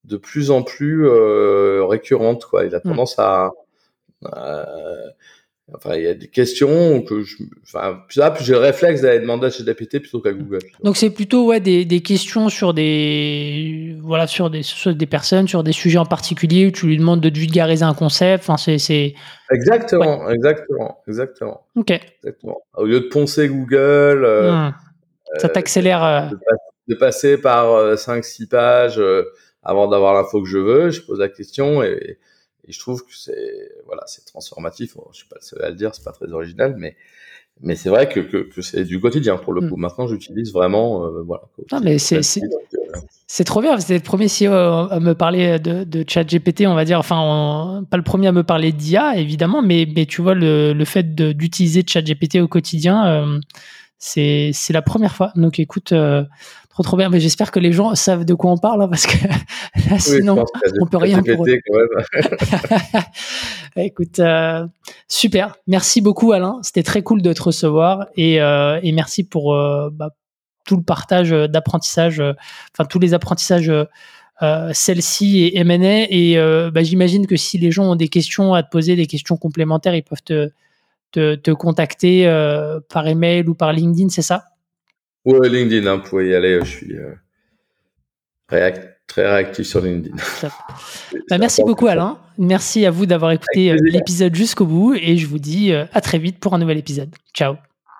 de plus en plus euh, récurrente, quoi. Il a tendance mmh. à, à Enfin, il y a des questions que je, enfin, plus là, plus j'ai le réflexe d'aller demander à ChatGPT plutôt qu'à Google. Donc, c'est plutôt, ouais, des, des questions sur des, voilà, sur des, sur des personnes, sur des sujets en particulier où tu lui demandes de vulgariser un concept. Enfin, c'est, c'est... Exactement, ouais. exactement, exactement. Ok. Exactement. Au lieu de poncer Google, euh, mmh. ça t'accélère. Euh, de, de, de passer par euh, cinq six pages euh, avant d'avoir l'info que je veux, je pose la question et, et je trouve que c'est, voilà, c'est transformatif. Bon, je suis pas le seul à le dire, c'est pas très original, mais mais c'est vrai que, que, que c'est du quotidien pour le coup. Mm. Maintenant, j'utilise vraiment, euh, voilà. Non, mais c'est, c'est, donc, euh... c'est trop bien. C'était le premier C E O à me parler de, de ChatGPT, on va dire. Enfin, on, pas le premier à me parler d'I A, évidemment, mais, mais tu vois, le, le fait de, d'utiliser ChatGPT au quotidien, euh, c'est, c'est la première fois. Donc, écoute, euh, trop, trop bien. Mais j'espère que les gens savent de quoi on parle, hein, parce que là, oui, sinon, on peut rien pour eux. Quand même. Écoute, euh, super. Merci beaucoup, Alain. C'était très cool de te recevoir et, euh, et merci pour euh, bah, tout le partage d'apprentissage, euh, enfin tous les apprentissages euh, celle-ci et M and A. Et euh, bah, j'imagine que si les gens ont des questions à te poser, des questions complémentaires, ils peuvent te, te, te contacter euh, par email ou par LinkedIn, c'est ça? Oui, LinkedIn, hein, vous pouvez y aller. Je suis euh, réact- très réactif sur LinkedIn. Bah, merci beaucoup, Alain. Merci à vous d'avoir écouté l'épisode jusqu'au bout et je vous dis à très vite pour un nouvel épisode. Ciao.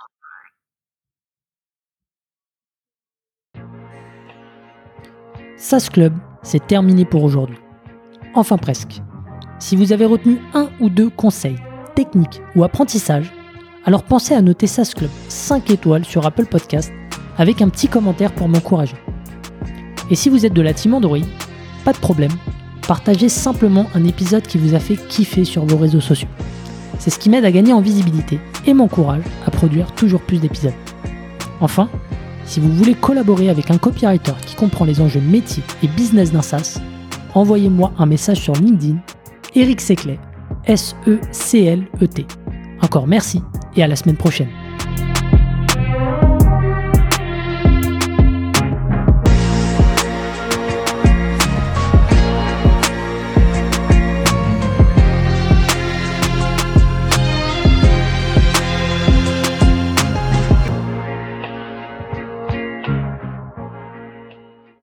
SaaS Club, c'est terminé pour aujourd'hui. Enfin presque. Si vous avez retenu un ou deux conseils, techniques ou apprentissages, alors pensez à noter SaaS Club cinq étoiles sur Apple Podcast avec un petit commentaire pour m'encourager. Et si vous êtes de la team Android, pas de problème, partagez simplement un épisode qui vous a fait kiffer sur vos réseaux sociaux. C'est ce qui m'aide à gagner en visibilité et m'encourage à produire toujours plus d'épisodes. Enfin, si vous voulez collaborer avec un copywriter qui comprend les enjeux métiers et business d'un SaaS, envoyez-moi un message sur LinkedIn, Eric Seclet, S E C L E T. Encore merci et à la semaine prochaine.